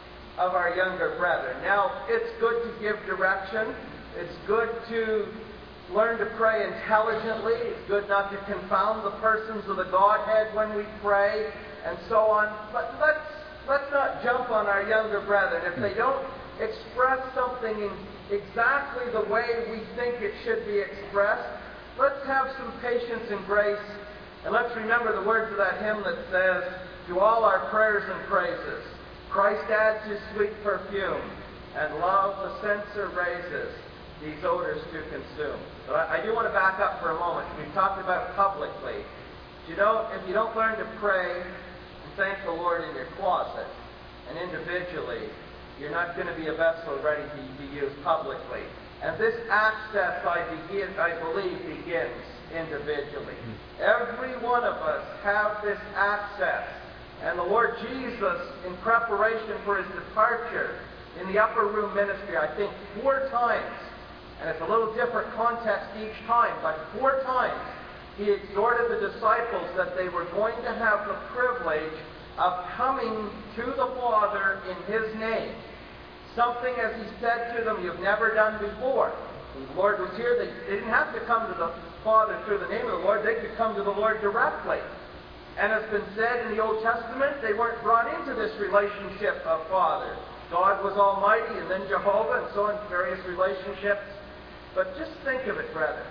of our younger brethren. Now, it's good to give direction. It's good to learn to pray intelligently. It's good not to confound the persons of the Godhead when we pray, and so on. But let's not jump on our younger brethren. If they don't express something in exactly the way we think it should be expressed, let's have some patience and grace. And let's remember the words of that hymn that says, to all our prayers and praises, Christ adds his sweet perfume, and love the censer raises, these odors to consume. But I do want to back up for a moment. We've talked about publicly. You know, if you don't learn to pray and thank the Lord in your closet and individually, you're not going to be a vessel ready to be used publicly. And this access, I believe, begins individually. Every one of us have this access. And the Lord Jesus, in preparation for his departure in the upper room ministry, I think 4 times, and it's a little different context each time, but 4 times, he exhorted the disciples that they were going to have the privilege of coming to the Father in his name. Something, as he said to them, you've never done before. When the Lord was here, they didn't have to come to the Father through the name of the Lord. They could come to the Lord directly. And it's been said in the Old Testament, they weren't brought into this relationship of Father. God was Almighty, and then Jehovah, and so on, various relationships. But just think of it, brethren.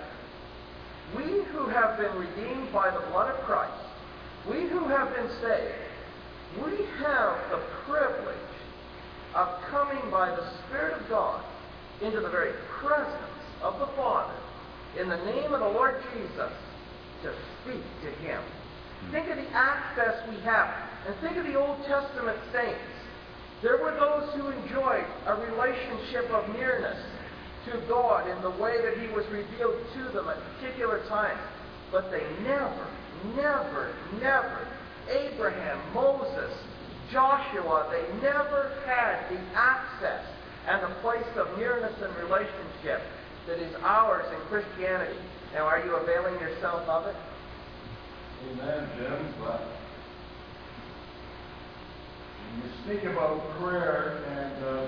We who have been redeemed by the blood of Christ, we who have been saved, we have the privilege of coming by the Spirit of God into the very presence of the Father in the name of the Lord Jesus to speak to him. Think of the access we have. And think of the Old Testament saints. There were those who enjoyed a relationship of nearness to God in the way that he was revealed to them at particular times. But they never, Abraham, Moses, Joshua, they never had the access and the place of nearness and relationship that is ours in Christianity. Now, are you availing yourself of it? Amen, Jim. But you speak about prayer, and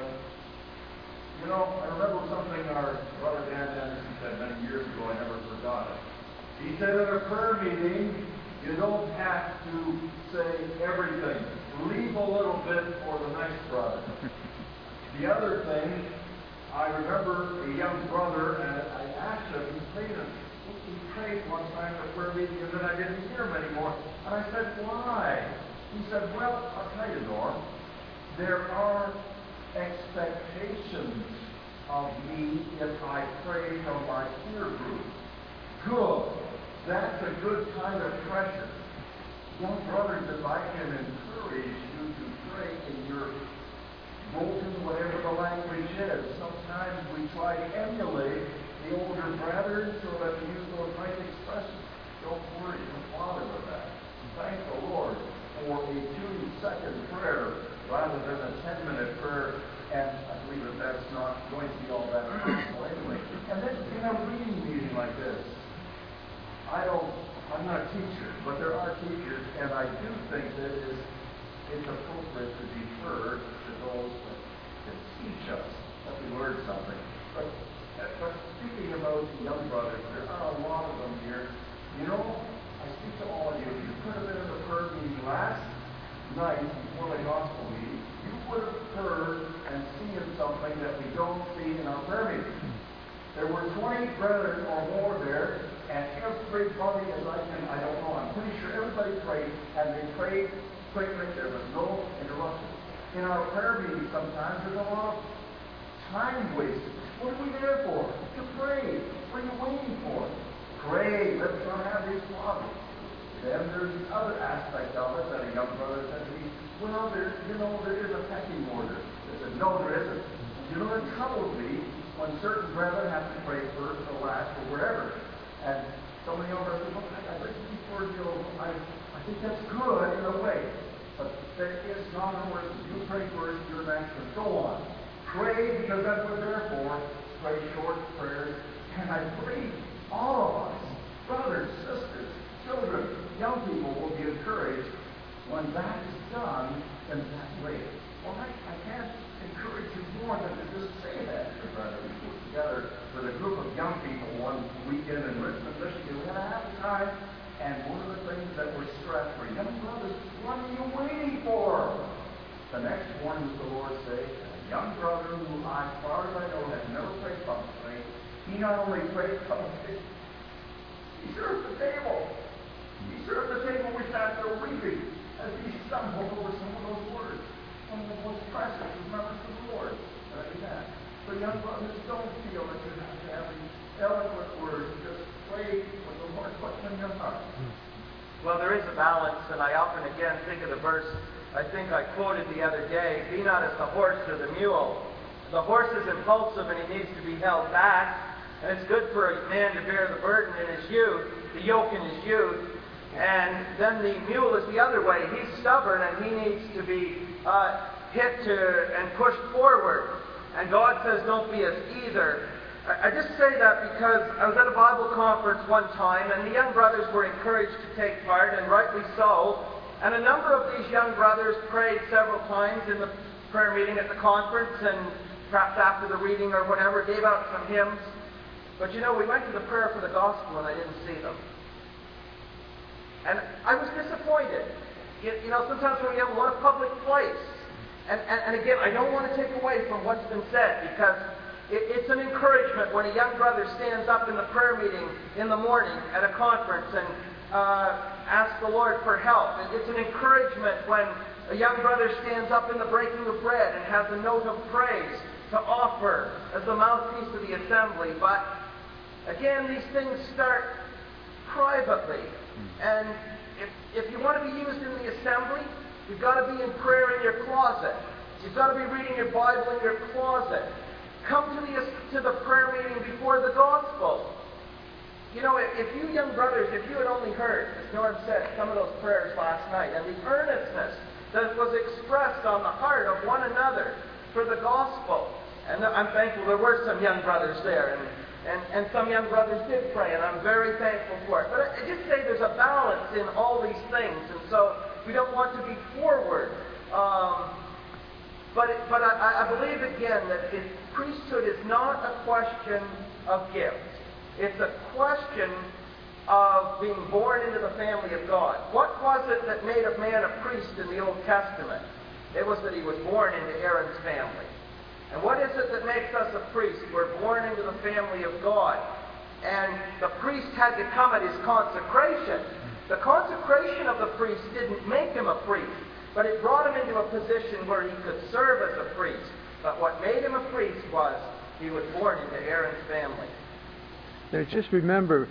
I remember something our brother Dan Anderson said many years ago. I never forgot it. He said, at a prayer meeting, you don't have to say everything. Leave a little bit for the next brother. The other thing, I remember a young brother, and I asked him, he prayed one time at a prayer meeting, and then I didn't hear him anymore. And I said, why? He said, well, I'll tell you, Norm, there are expectations of me if I pray from my peer group. Good. That's a good kind of pressure. Young brothers, if I can encourage you to pray in your broken, whatever the language is, sometimes we try to emulate the older brethren so that we use those right expressions. Don't worry, don't bother with that. Thank the Lord for a 2-second prayer rather than a 10-minute prayer And I believe that that's not going to be all that possible anyway. And then in a reading meeting like this, I'm not a teacher, but there are teachers, and I do think that it's appropriate to defer to those that teach us, that we learn something. But speaking about young brothers, there are a lot of them here. You know, I speak to all of you. If you could have been in the prayer meeting last night before the gospel meeting, you would have heard and seen something that we don't see in our prayer meeting. There were 20 brethren or more there, and everybody, I don't know, I'm pretty sure everybody prayed, and they prayed quickly. There was no interruption. In our prayer meeting, sometimes there's a lot of time wasted. What are we there for? To pray. What are you waiting for? Pray. Let's not have these problems. Then there's the other aspect of it that a young brother said to me, well, there is a pecking order. I said, no, there isn't. You know, it troubles me when certain brethren have to pray first or last or wherever. And somebody over said, well, I'd like to before you go. I think that's good in a way. But there is not a word. You pray first, you're next, and so on. Pray because that's what we're there for. Pray short prayers. And I believe all of us, brothers, sisters, children, young people will be encouraged when that is done in that way. Well, I can't encourage you more than to just say that, brother. We put together with a group of young people one weekend in Richmond, Michigan. We had a happy time, and one of the things that were stressed were, young brothers, what are you waiting for? The next morning, the Lord said, a young brother who, as far as I know, has never prayed publicly, he not only prayed publicly, he served the table. He served the table. We sat there weeping as he stumbled over some of those words. Some of the most precious remembrance of the Lord. Amen. So young brothers, don't feel that you have to have these eloquent words. Just pray what the Lord puts in your heart. Well, there is a balance, and I often again think of the verse I think I quoted the other day, be not as the horse or the mule. The horse is impulsive and he needs to be held back, and it's good for a man to bear the burden in his youth, the yoke in his youth. And then the mule is the other way. He's stubborn and he needs to be hit and pushed forward. And God says, don't be as either. I just say that because I was at a Bible conference one time, and the young brothers were encouraged to take part, and rightly so. And a number of these young brothers prayed several times in the prayer meeting at the conference, and perhaps after the reading or whatever, gave out some hymns. But you know, we went to the prayer for the gospel, and I didn't see them. And I was disappointed. You know, sometimes when we have a lot of public place, and again, I don't want to take away from what's been said, because it's an encouragement when a young brother stands up in the prayer meeting in the morning at a conference and asks the Lord for help. It's an encouragement when a young brother stands up in the breaking of bread and has a note of praise to offer as the mouthpiece of the assembly. But again, these things start privately. And if you want to be used in the assembly, you've got to be in prayer in your closet. You've got to be reading your Bible in your closet. Come to the prayer meeting before the gospel. You know, if you young brothers, if you had only heard, as Norm said, some of those prayers last night, and the earnestness that was expressed on the heart of one another for the gospel. And I'm thankful there were some young brothers there, and some young brothers did pray, and I'm very thankful for it. But I just say there's a balance in all these things, and so we don't want to be forward. But I believe again that priesthood is not a question of gift. It's a question of being born into the family of God. What was it that made a man a priest in the Old Testament? It was that he was born into Aaron's family. And what is it that makes us a priest? We're born into the family of God. And the priest had to come at his consecration. The consecration of the priest didn't make him a priest, but it brought him into a position where he could serve as a priest. But what made him a priest was he was born into Aaron's family. Now just remember,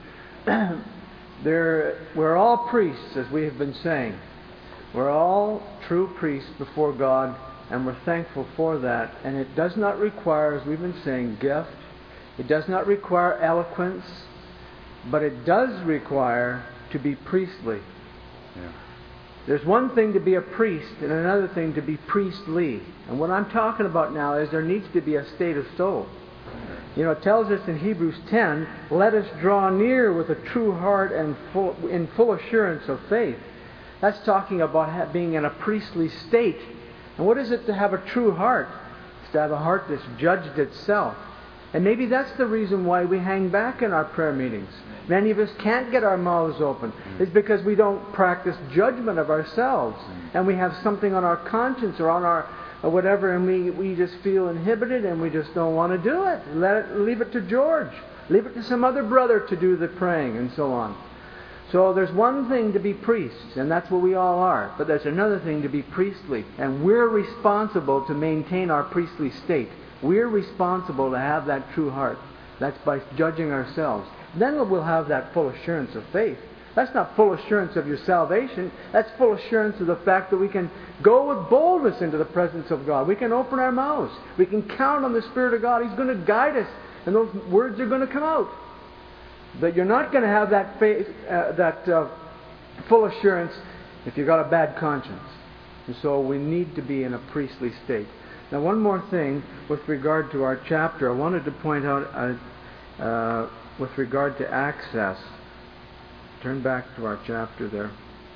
we're all priests, as we have been saying. We're all true priests before God, and we're thankful for that. And it does not require, as we've been saying, gift. It does not require eloquence, but it does require to be priestly. Yeah. There's one thing to be a priest and another thing to be priestly. And what I'm talking about now is there needs to be a state of soul. You know, it tells us in Hebrews 10, let us draw near with a true heart and in full assurance of faith. That's talking about being in a priestly state. And what is it to have a true heart? It's to have a heart that's judged itself. And maybe that's the reason why we hang back in our prayer meetings. Many of us can't get our mouths open. It's because we don't practice judgment of ourselves. And we have something on our conscience or on our whatever, and we just feel inhibited and we just don't want to do it. Leave it to George. Leave it to some other brother to do the praying and so on. So there's one thing to be priests, and that's what we all are. But there's another thing to be priestly. And we're responsible to maintain our priestly state. We're responsible to have that true heart. That's by judging ourselves. Then we'll have that full assurance of faith. That's not full assurance of your salvation. That's full assurance of the fact that we can go with boldness into the presence of God. We can open our mouths. We can count on the Spirit of God. He's going to guide us. And those words are going to come out. But you're not going to have that faith, full assurance if you've got a bad conscience. And so we need to be in a priestly state. Now, one more thing with regard to our chapter. I wanted to point out with regard to access. Turn back to our chapter there.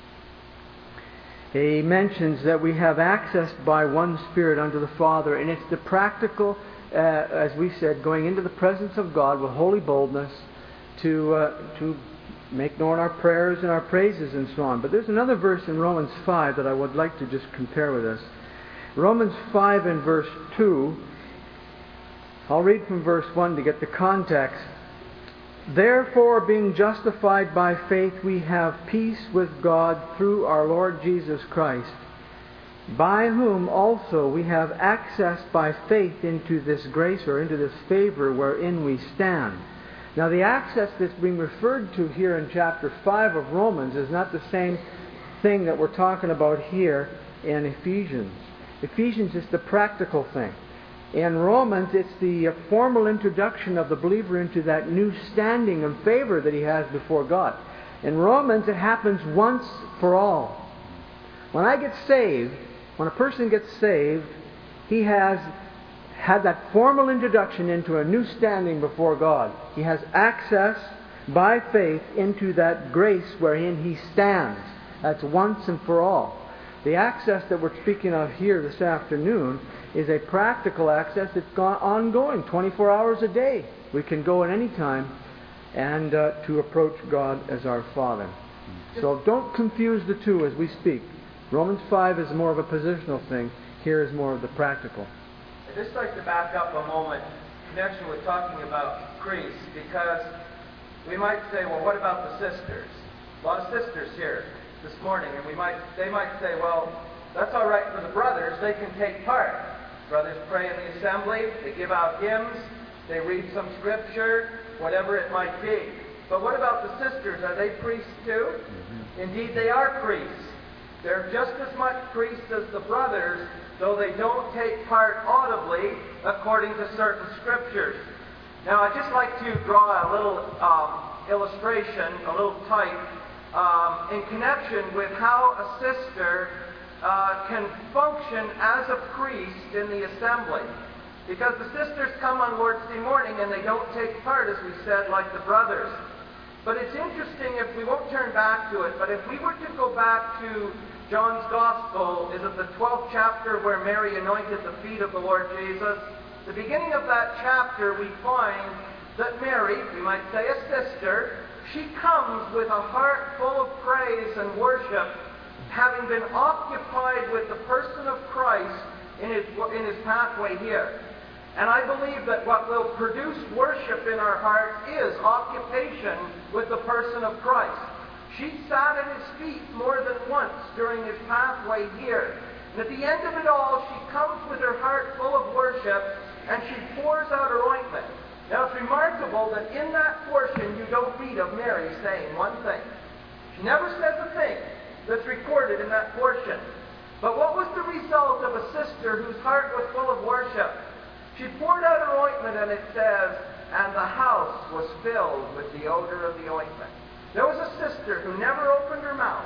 He mentions that we have access by one Spirit unto the Father, and it's the practical, as we said, going into the presence of God with holy boldness to make known our prayers and our praises and so on. But there's another verse in Romans 5 that I would like to just compare with this. Romans 5 and verse 2, I'll read from verse 1 to get the context. Therefore, being justified by faith, we have peace with God through our Lord Jesus Christ, by whom also we have access by faith into this grace or into this favor wherein we stand. Now, the access that's being referred to here in chapter 5 of Romans is not the same thing that we're talking about here in Ephesians. Ephesians is the practical thing. In Romans, it's the formal introduction of the believer into that new standing and favor that he has before God. In Romans, it happens once for all. When I get saved, when a person gets saved, he has had that formal introduction into a new standing before God. He has access by faith into that grace wherein he stands. That's once and for all. The access that we're speaking of here this afternoon is a practical access that's ongoing, 24 hours a day. We can go at any time and to approach God as our Father. So don't confuse the two as we speak. Romans 5 is more of a positional thing. Here is more of the practical. I'd just like to back up a moment in connection with talking about priests, because we might say, well, what about the sisters? A lot of sisters here this morning, and they might say, well, that's all right for the brothers, they can take part. Brothers pray in the assembly, they give out hymns, they read some scripture, whatever it might be. But what about the sisters? Are they priests too? Mm-hmm. Indeed, they are priests. They're just as much priests as the brothers, though they don't take part audibly according to certain scriptures. Now, I'd just like to draw a little illustration, a little type, in connection with how a sister can function as a priest in the assembly. Because the sisters come on Lord's Day morning and they don't take part, as we said, like the brothers. But it's interesting, if we won't turn back to it, but if we were to go back to John's Gospel, is it the 12th chapter where Mary anointed the feet of the Lord Jesus? The beginning of that chapter, we find that Mary, we might say a sister, she comes with a heart full of praise and worship, having been occupied with the person of Christ in his pathway here. And I believe that what will produce worship in our heart is occupation with the person of Christ. She sat at his feet more than once during his pathway here. And at the end of it all, she comes with her heart full of worship, and she pours out her ointment. Now, it's remarkable that in that portion you don't read of Mary saying one thing. She never says a thing that's recorded in that portion. But what was the result of a sister whose heart was full of worship? She poured out her ointment, and it says, and the house was filled with the odor of the ointment. There was a sister who never opened her mouth,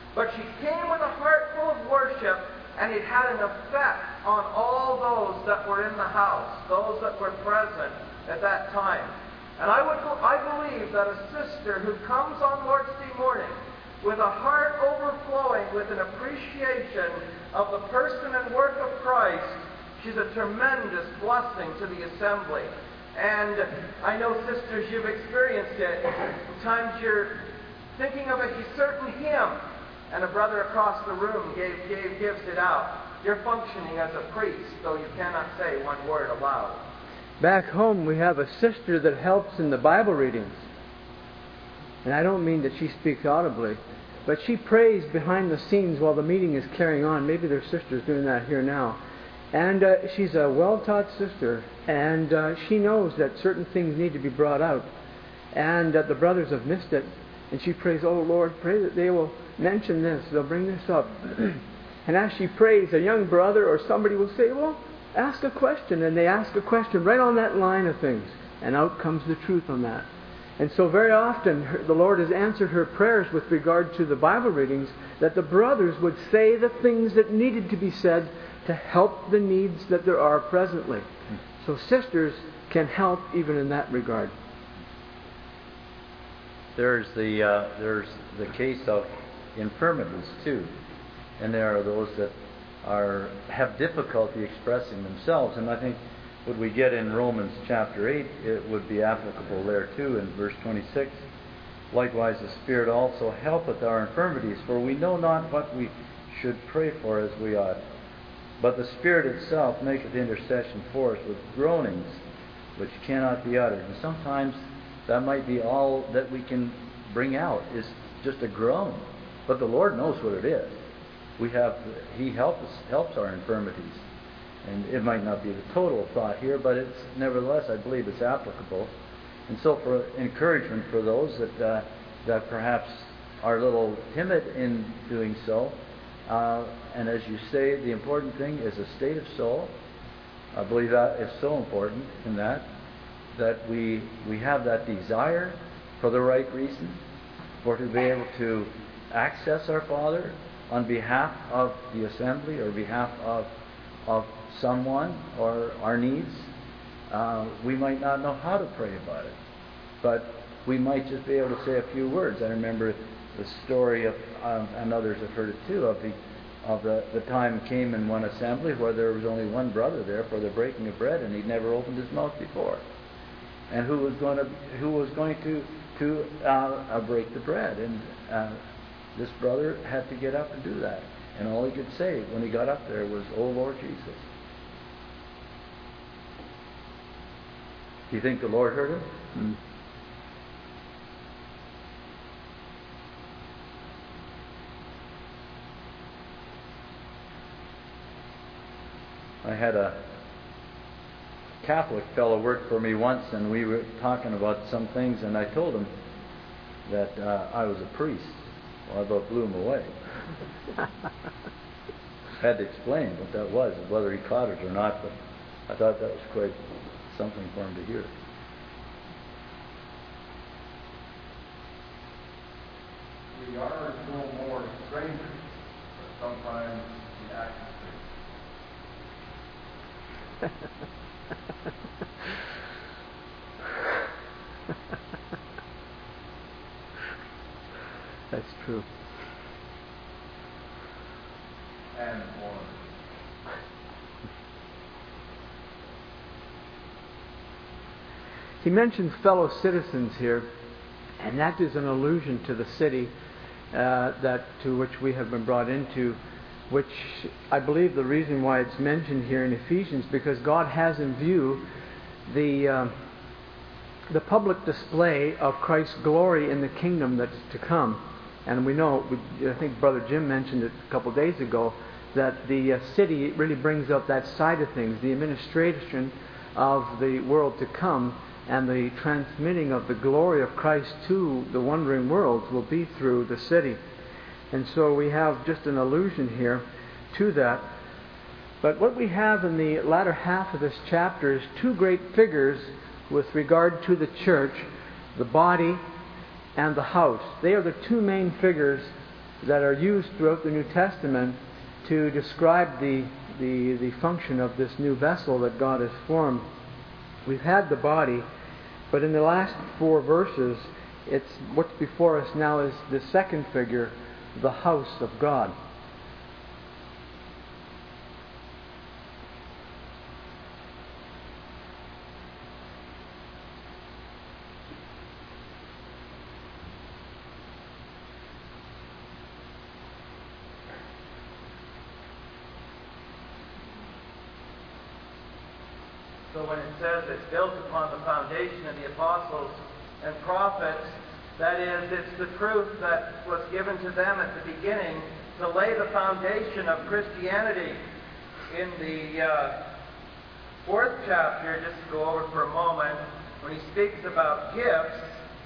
But she came with a heart full of worship, and it had an effect on all those that were in the house, those that were present at that time. And I believe that a sister who comes on Lord's Day morning with a heart overflowing with an appreciation of the person and work of Christ, she's a tremendous blessing to the assembly. And I know, sisters, you've experienced it. Sometimes you're thinking of a certain hymn, and a brother across the room gives it out. You're functioning as a priest, though you cannot say one word aloud. Back home, we have a sister that helps in the Bible readings. And I don't mean that she speaks audibly, but she prays behind the scenes while the meeting is carrying on. Maybe there's sisters doing that here now. And she's a well-taught sister, and she knows that certain things need to be brought out, and that the brothers have missed it. And she prays, "Oh Lord, pray that they will mention this, they'll bring this up." And as she prays, a young brother or somebody will say, "Well, ask a question." And they ask a question right on that line of things, and out comes the truth on that. And so very often the Lord has answered her prayers with regard to the Bible readings, that the brothers would say the things that needed to be said to help the needs that there are presently. So sisters can help even in that regard. There's the case of infirmities too, and there are those that have difficulty expressing themselves. And I think what we get in Romans chapter 8, it would be applicable there too in verse 26. Likewise, the Spirit also helpeth our infirmities, for we know not what we should pray for as we ought. But the Spirit itself maketh intercession for us with groanings which cannot be uttered. And sometimes that might be all that we can bring out, is just a groan. But the Lord knows what it is. He helps our infirmities. And it might not be the total thought here, but it's nevertheless, I believe it's applicable. And so for encouragement for those that perhaps are a little timid in doing so, and as you say, the important thing is a state of soul. I believe that is so important in that we have that desire for the right reason, for to be able to access our Father on behalf of the assembly or behalf of someone or our needs. We might not know how to pray about it, but we might just be able to say a few words. I remember the story of, and others have heard it too, of the time came in one assembly where there was only one brother there for the breaking of bread, and he'd never opened his mouth before. And who was going to break the bread? And this brother had to get up and do that. And all he could say when he got up there was, "Oh Lord Jesus." Do you think the Lord heard him? Mm. I had a Catholic fellow work for me once, and we were talking about some things, and I told him that I was a priest. Well, I about blew him away. Had to explain what that was, whether he caught it or not, but I thought that was quite something for him to hear. We are no more strangers, but sometimes we act as strangers. That's true. And more. He mentions fellow citizens here, and that is an allusion to the city that to which we have been brought into, which I believe the reason why it's mentioned here in Ephesians, because God has in view the public display of Christ's glory in the kingdom that's to come. And we know, I think Brother Jim mentioned it a couple of days ago, that the city really brings up that side of things, the administration of the world to come, and the transmitting of the glory of Christ to the wondering world will be through the city. And so we have just an allusion here to that. But what we have in the latter half of this chapter is two great figures with regard to the church, the body and the house. They are the two main figures that are used throughout the New Testament to describe the function of this new vessel that God has formed. We've had the body, but in the last 4 verses, it's what's before us now is the second figure, the house of God. So when it says it's built upon the foundation of the apostles and prophets, that is, it's the truth that was given to them at the beginning to lay the foundation of Christianity. In the 4th chapter, just to go over for a moment, when he speaks about gifts,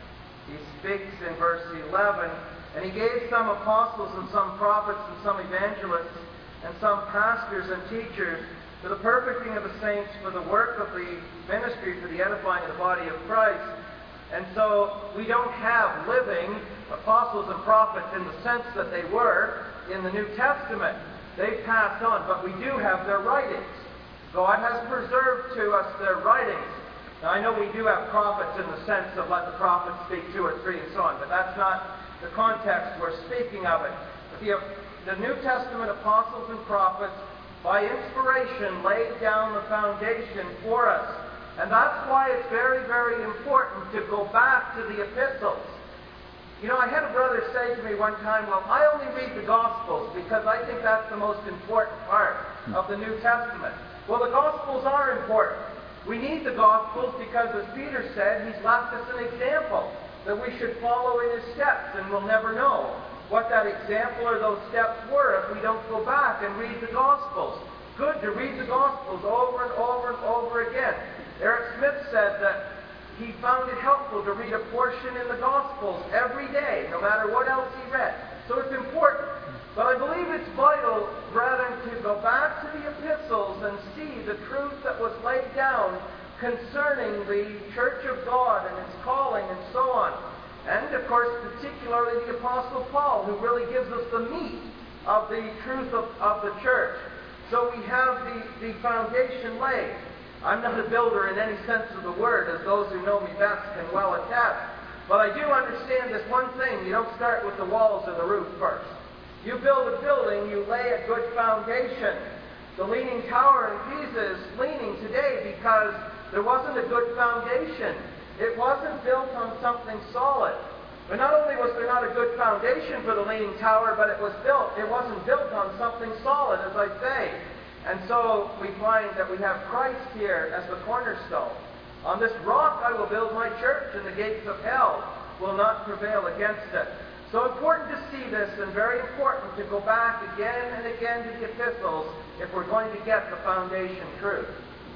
he speaks in verse 11, and he gave some apostles and some prophets and some evangelists and some pastors and teachers for the perfecting of the saints, for the work of the ministry, for the edifying of the body of Christ. And so we don't have living apostles and prophets in the sense that they were in the New Testament. They passed on, but we do have their writings. God has preserved to us their writings. Now I know we do have prophets in the sense of let the prophets speak 2 or 3 and so on, but that's not the context we're speaking of it. But the New Testament apostles and prophets, by inspiration, laid down the foundation for us. And that's why it's very, very important to go back to the epistles. You know, I had a brother say to me one time, well, I only read the Gospels because I think that's the most important part of the New Testament. Well, the Gospels are important. We need the Gospels because, as Peter said, he's left us an example that we should follow in his steps, and we'll never know what that example or those steps were if we don't go back and read the Gospels. Good to read the Gospels over and over and over again. Eric Smith said that he found it helpful to read a portion in the Gospels every day, no matter what else he read. So it's important. But I believe it's vital, brethren, to go back to the epistles and see the truth that was laid down concerning the Church of God and its calling and so on. And, of course, particularly the Apostle Paul, who really gives us the meat of the truth of the church. So we have the foundation laid. I'm not a builder in any sense of the word, as those who know me best can well attest. But I do understand this one thing. You don't start with the walls or the roof first. You build a building, you lay a good foundation. The Leaning Tower in Pisa is leaning today because there wasn't a good foundation. It wasn't built on something solid. But not only was there not a good foundation for the Leaning Tower, but it wasn't built on something solid, as I say. And so we find that we have Christ here as the cornerstone. On this rock I will build my church, and the gates of hell will not prevail against it. So important to see this, and very important to go back again and again to the epistles if we're going to get the foundation truth.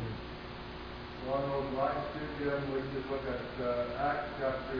Along those lines, too, Jim, we just look at Acts chapter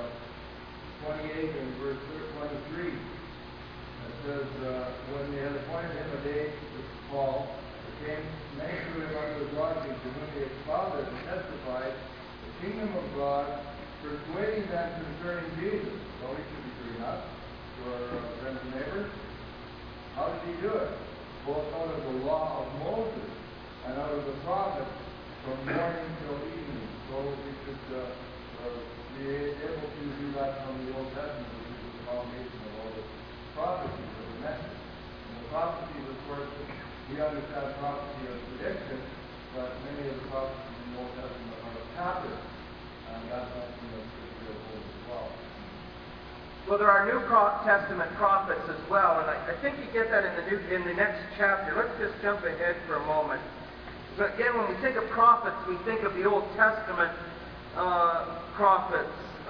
28 and verse 23. It says, when they had appointed him a day with Paul, there came many to him unto his lodging, to whom he expounded and testified the kingdom of God, persuading them concerning Jesus. So we should be doing us to our friends and neighbors. How did he do it? Both out of the law of Moses and out of the prophets, from morning till evening. So we should be able to do that from the Old Testament, which is the foundation of all the prophecies of the message. And the prophecies, of course, we understand prophecy as prediction, but many of the prophecies in the Old Testament are pattern, and that's something that should be able as well. Well, there are New Testament prophets as well, and I think you get that in the next chapter. Let's just jump ahead for a moment. So again, when we think of prophets, we think of the Old Testament prophets.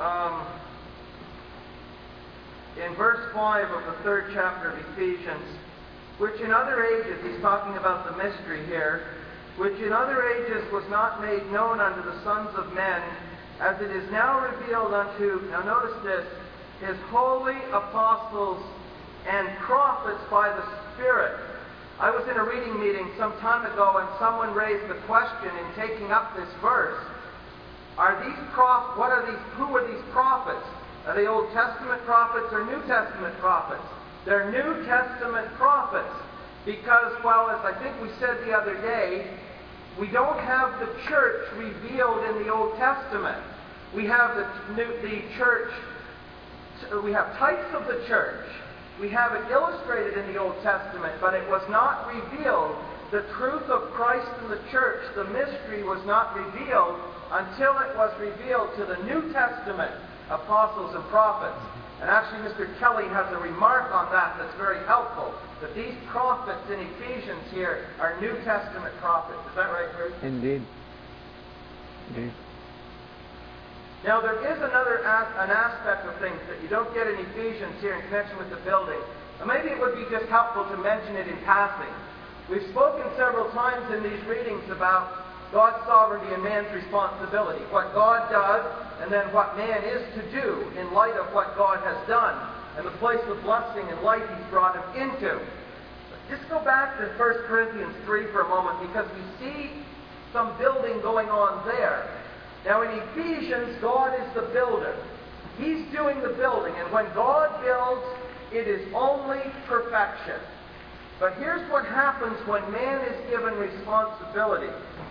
In verse 5 of the 3rd chapter of Ephesians, which in other ages, he's talking about the mystery here, which in other ages was not made known unto the sons of men, as it is now revealed unto, now notice this, his holy apostles and prophets by the Spirit. I was in a reading meeting some time ago, and someone raised the question in taking up this verse: who are these prophets? Are they Old Testament prophets or New Testament prophets? They're New Testament prophets. Because, well, as I think we said the other day, we don't have the church revealed in the Old Testament. We have the church, we have types of the church. We have it illustrated in the Old Testament, but it was not revealed. The truth of Christ and the church, the mystery, was not revealed until it was revealed to the New Testament apostles and prophets. And actually, Mr. Kelly has a remark on that that's very helpful, that these prophets in Ephesians here are New Testament prophets. Is that right, Bruce? Indeed. Indeed. Now, there is an aspect of things that you don't get in Ephesians here in connection with the building. And maybe it would be just helpful to mention it in passing. We've spoken several times in these readings about God's sovereignty and man's responsibility. What God does, and then what man is to do in light of what God has done, and the place of blessing and light He's brought him into. Just go back to 1 Corinthians 3 for a moment, because we see some building going on there. Now, in Ephesians, God is the builder. He's doing the building, and when God builds, it is only perfection. But here's what happens when man is given responsibility.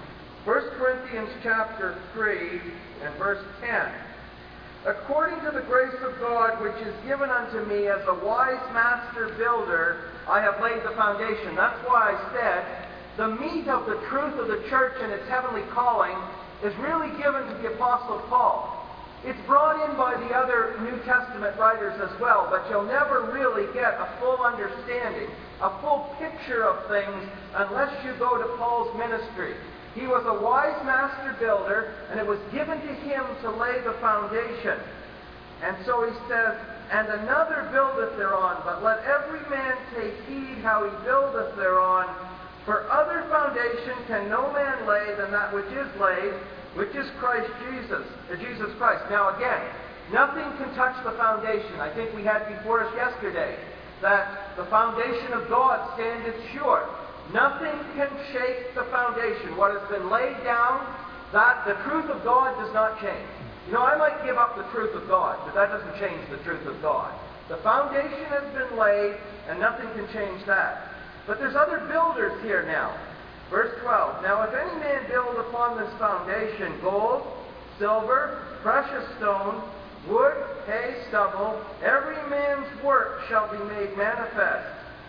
1 Corinthians chapter 3 and verse 10. According to the grace of God which is given unto me as a wise master builder, I have laid the foundation. That's why I said the meat of the truth of the church and its heavenly calling is really given to the Apostle Paul. It's brought in by the other New Testament writers as well, but you'll never really get a full understanding, a full picture of things, unless you go to Paul's ministry. He was a wise master builder, and it was given to him to lay the foundation. And so he says, and another buildeth thereon, but let every man take heed how he buildeth thereon. For other foundation can no man lay than that which is laid, which is Christ Jesus, Jesus Christ. Now again, nothing can touch the foundation. I think we had before us yesterday that the foundation of God standeth sure. Nothing can shake the foundation. What has been laid down, that the truth of God does not change. You know, I might give up the truth of God, but that doesn't change the truth of God. The foundation has been laid, and nothing can change that. But there's other builders here now. Verse 12. Now if any man build upon this foundation gold, silver, precious stone, wood, hay, stubble, every man's work shall be made manifest.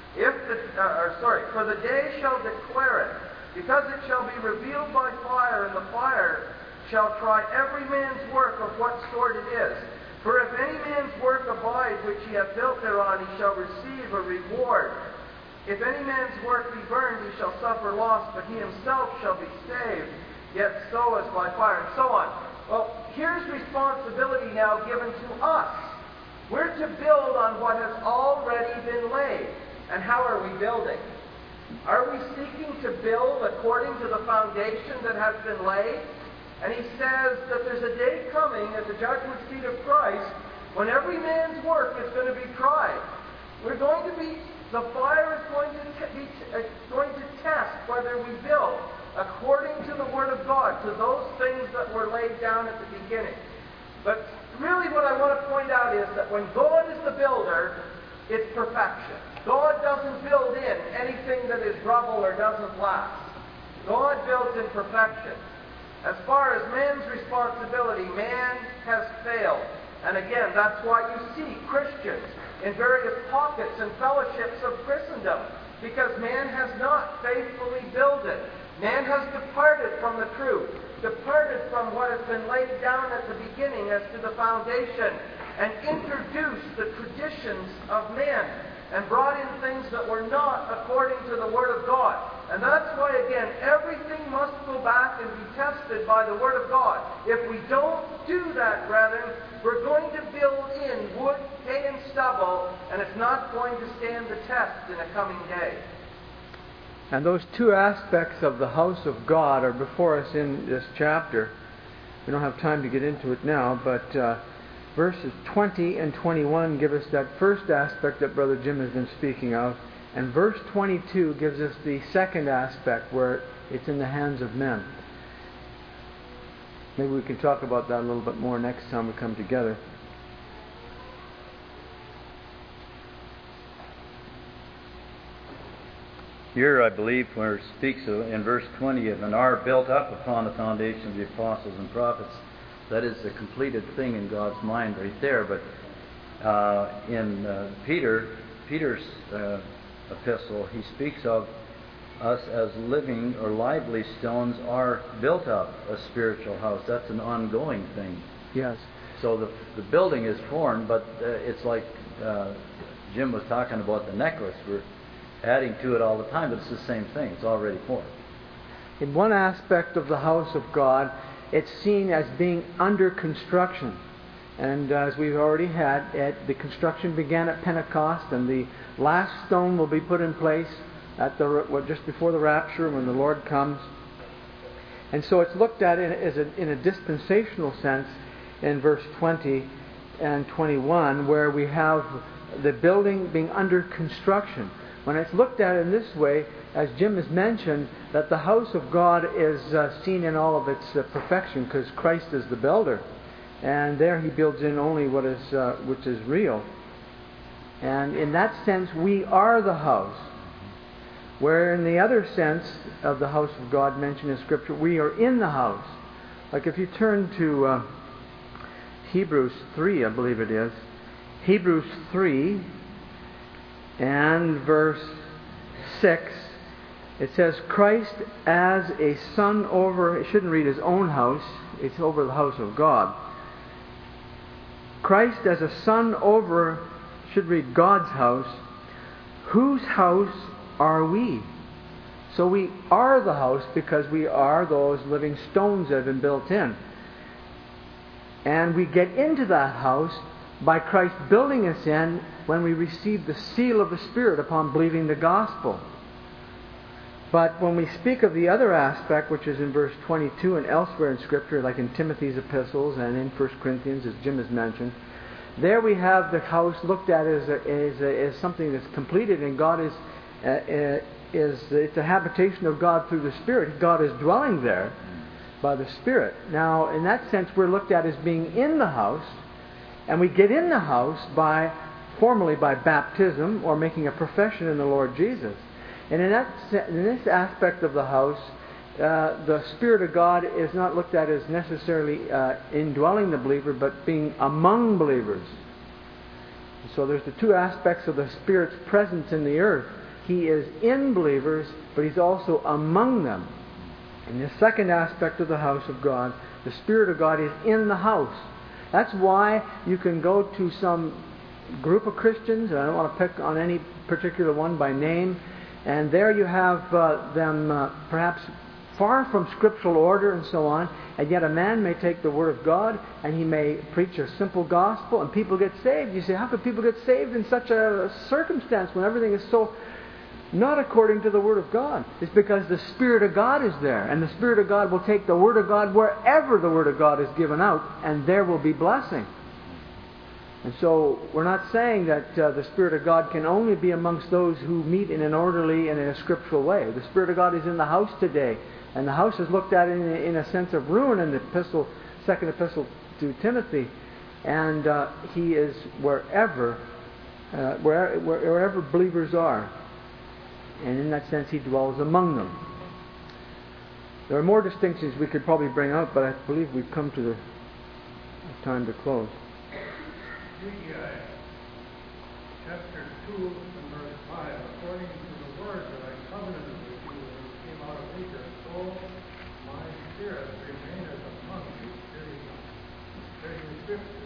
For the day shall declare it, because it shall be revealed by fire, and the fire shall try every man's work of what sort it is. For if any man's work abide which he hath built thereon, he shall receive a reward. If any man's work be burned, he shall suffer loss, but he himself shall be saved, yet so as by fire, and so on. Well, here's responsibility now given to us. We're to build on what has already been laid. And how are we building? Are we seeking to build according to the foundation that has been laid? And he says that there's a day coming at the judgment seat of Christ when every man's work is going to be tried. The fire is going to test whether we build according to the Word of God, to those things that were laid down at the beginning. But really what I want to point out is that when God is the builder, it's perfection. God doesn't build in anything that is rubble or doesn't last. God builds in perfection. As far as man's responsibility, man has failed. And again, that's why you see Christians in various pockets and fellowships of Christendom, because man has not faithfully builded. Man has departed from the truth, departed from what has been laid down at the beginning as to the foundation, and introduced the traditions of men, and brought in things that were not according to the Word of God. And that's why, again, everything must go back and be tested by the Word of God. If we don't do that, brethren, we're going to build in wood, hay, and stubble, and it's not going to stand the test in a coming day. And those two aspects of the house of God are before us in this chapter. We don't have time to get into it now, but verses 20 and 21 give us that first aspect that Brother Jim has been speaking of, and verse 22 gives us the second aspect where it's in the hands of men. Maybe we can talk about that a little bit more next time we come together. Here, I believe, where it speaks in verse 20 of an are built up upon the foundation of the apostles and prophets, that is the completed thing in God's mind right there. But in Peter's epistle, he speaks of us as living or lively stones are built up a spiritual house. That's an ongoing thing. Yes. So the building is formed, but it's like Jim was talking about the necklace. We're adding to it all the time, but it's the same thing. It's already formed. In one aspect of the house of God, it's seen as being under construction. And as we've already had, the construction began at Pentecost, and the last stone will be put in place at just before the rapture when the Lord comes. And so it's looked at in a dispensational sense in verse 20 and 21, where we have the building being under construction. When it's looked at in this way, as Jim has mentioned, that the house of God is seen in all of its perfection, because Christ is the builder, and there He builds in only which is real. And in that sense, we are the house. Where in the other sense of the house of God mentioned in Scripture, we are in the house. Like if you turn to Hebrews 3, I believe it is. Hebrews 3 and verse 6. It says, Christ as a son over, it shouldn't read his own house, it's over the house of God. Christ as a son over, should read God's house. Whose house are we? So we are the house because we are those living stones that have been built in. And we get into that house by Christ building us in when we receive the seal of the Spirit upon believing the gospel. But when we speak of the other aspect, which is in verse 22 and elsewhere in Scripture, like in Timothy's epistles and in 1 Corinthians, as Jim has mentioned, there we have the house looked at as something that's completed, and God it's a habitation of God through the Spirit. God is dwelling there by the Spirit. Now, in that sense, we're looked at as being in the house, and we get in the house formally by baptism or making a profession in the Lord Jesus. And in this aspect of the house, the Spirit of God is not looked at as necessarily indwelling the believer, but being among believers. So there's the two aspects of the Spirit's presence in the earth. He is in believers, but He's also among them. In the second aspect of the house of God, the Spirit of God is in the house. That's why you can go to some group of Christians, and I don't want to pick on any particular one by name, and there you have them perhaps far from scriptural order and so on, and yet a man may take the Word of God and he may preach a simple gospel and people get saved. You say, how could people get saved in such a circumstance when everything is so not according to the Word of God? It's because the Spirit of God is there, and the Spirit of God will take the Word of God wherever the Word of God is given out, and there will be blessing. And so we're not saying that the Spirit of God can only be amongst those who meet in an orderly and in a scriptural way. The Spirit of God is in the house today, and the house is looked at in a sense of ruin in the second epistle to Timothy, and He is wherever believers are. And in that sense, He dwells among them. There are more distinctions we could probably bring out, but I believe we've come to the time to close. Chapter 2 and verse 5, according to the word that I covenanted with you when you came out of Egypt, so my Spirit remaineth among you. Very descriptive.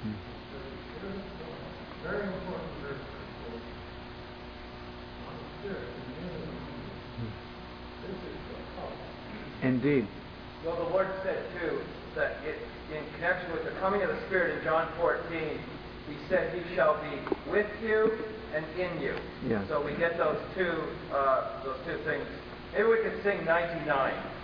Very important verse. My Spirit remaineth among you. This is the house. Indeed. Well, the Lord said too that in connection with the coming of the Spirit in John 14, He said He shall be with you and in you. Yes. So we get those two things. Maybe we could sing 99.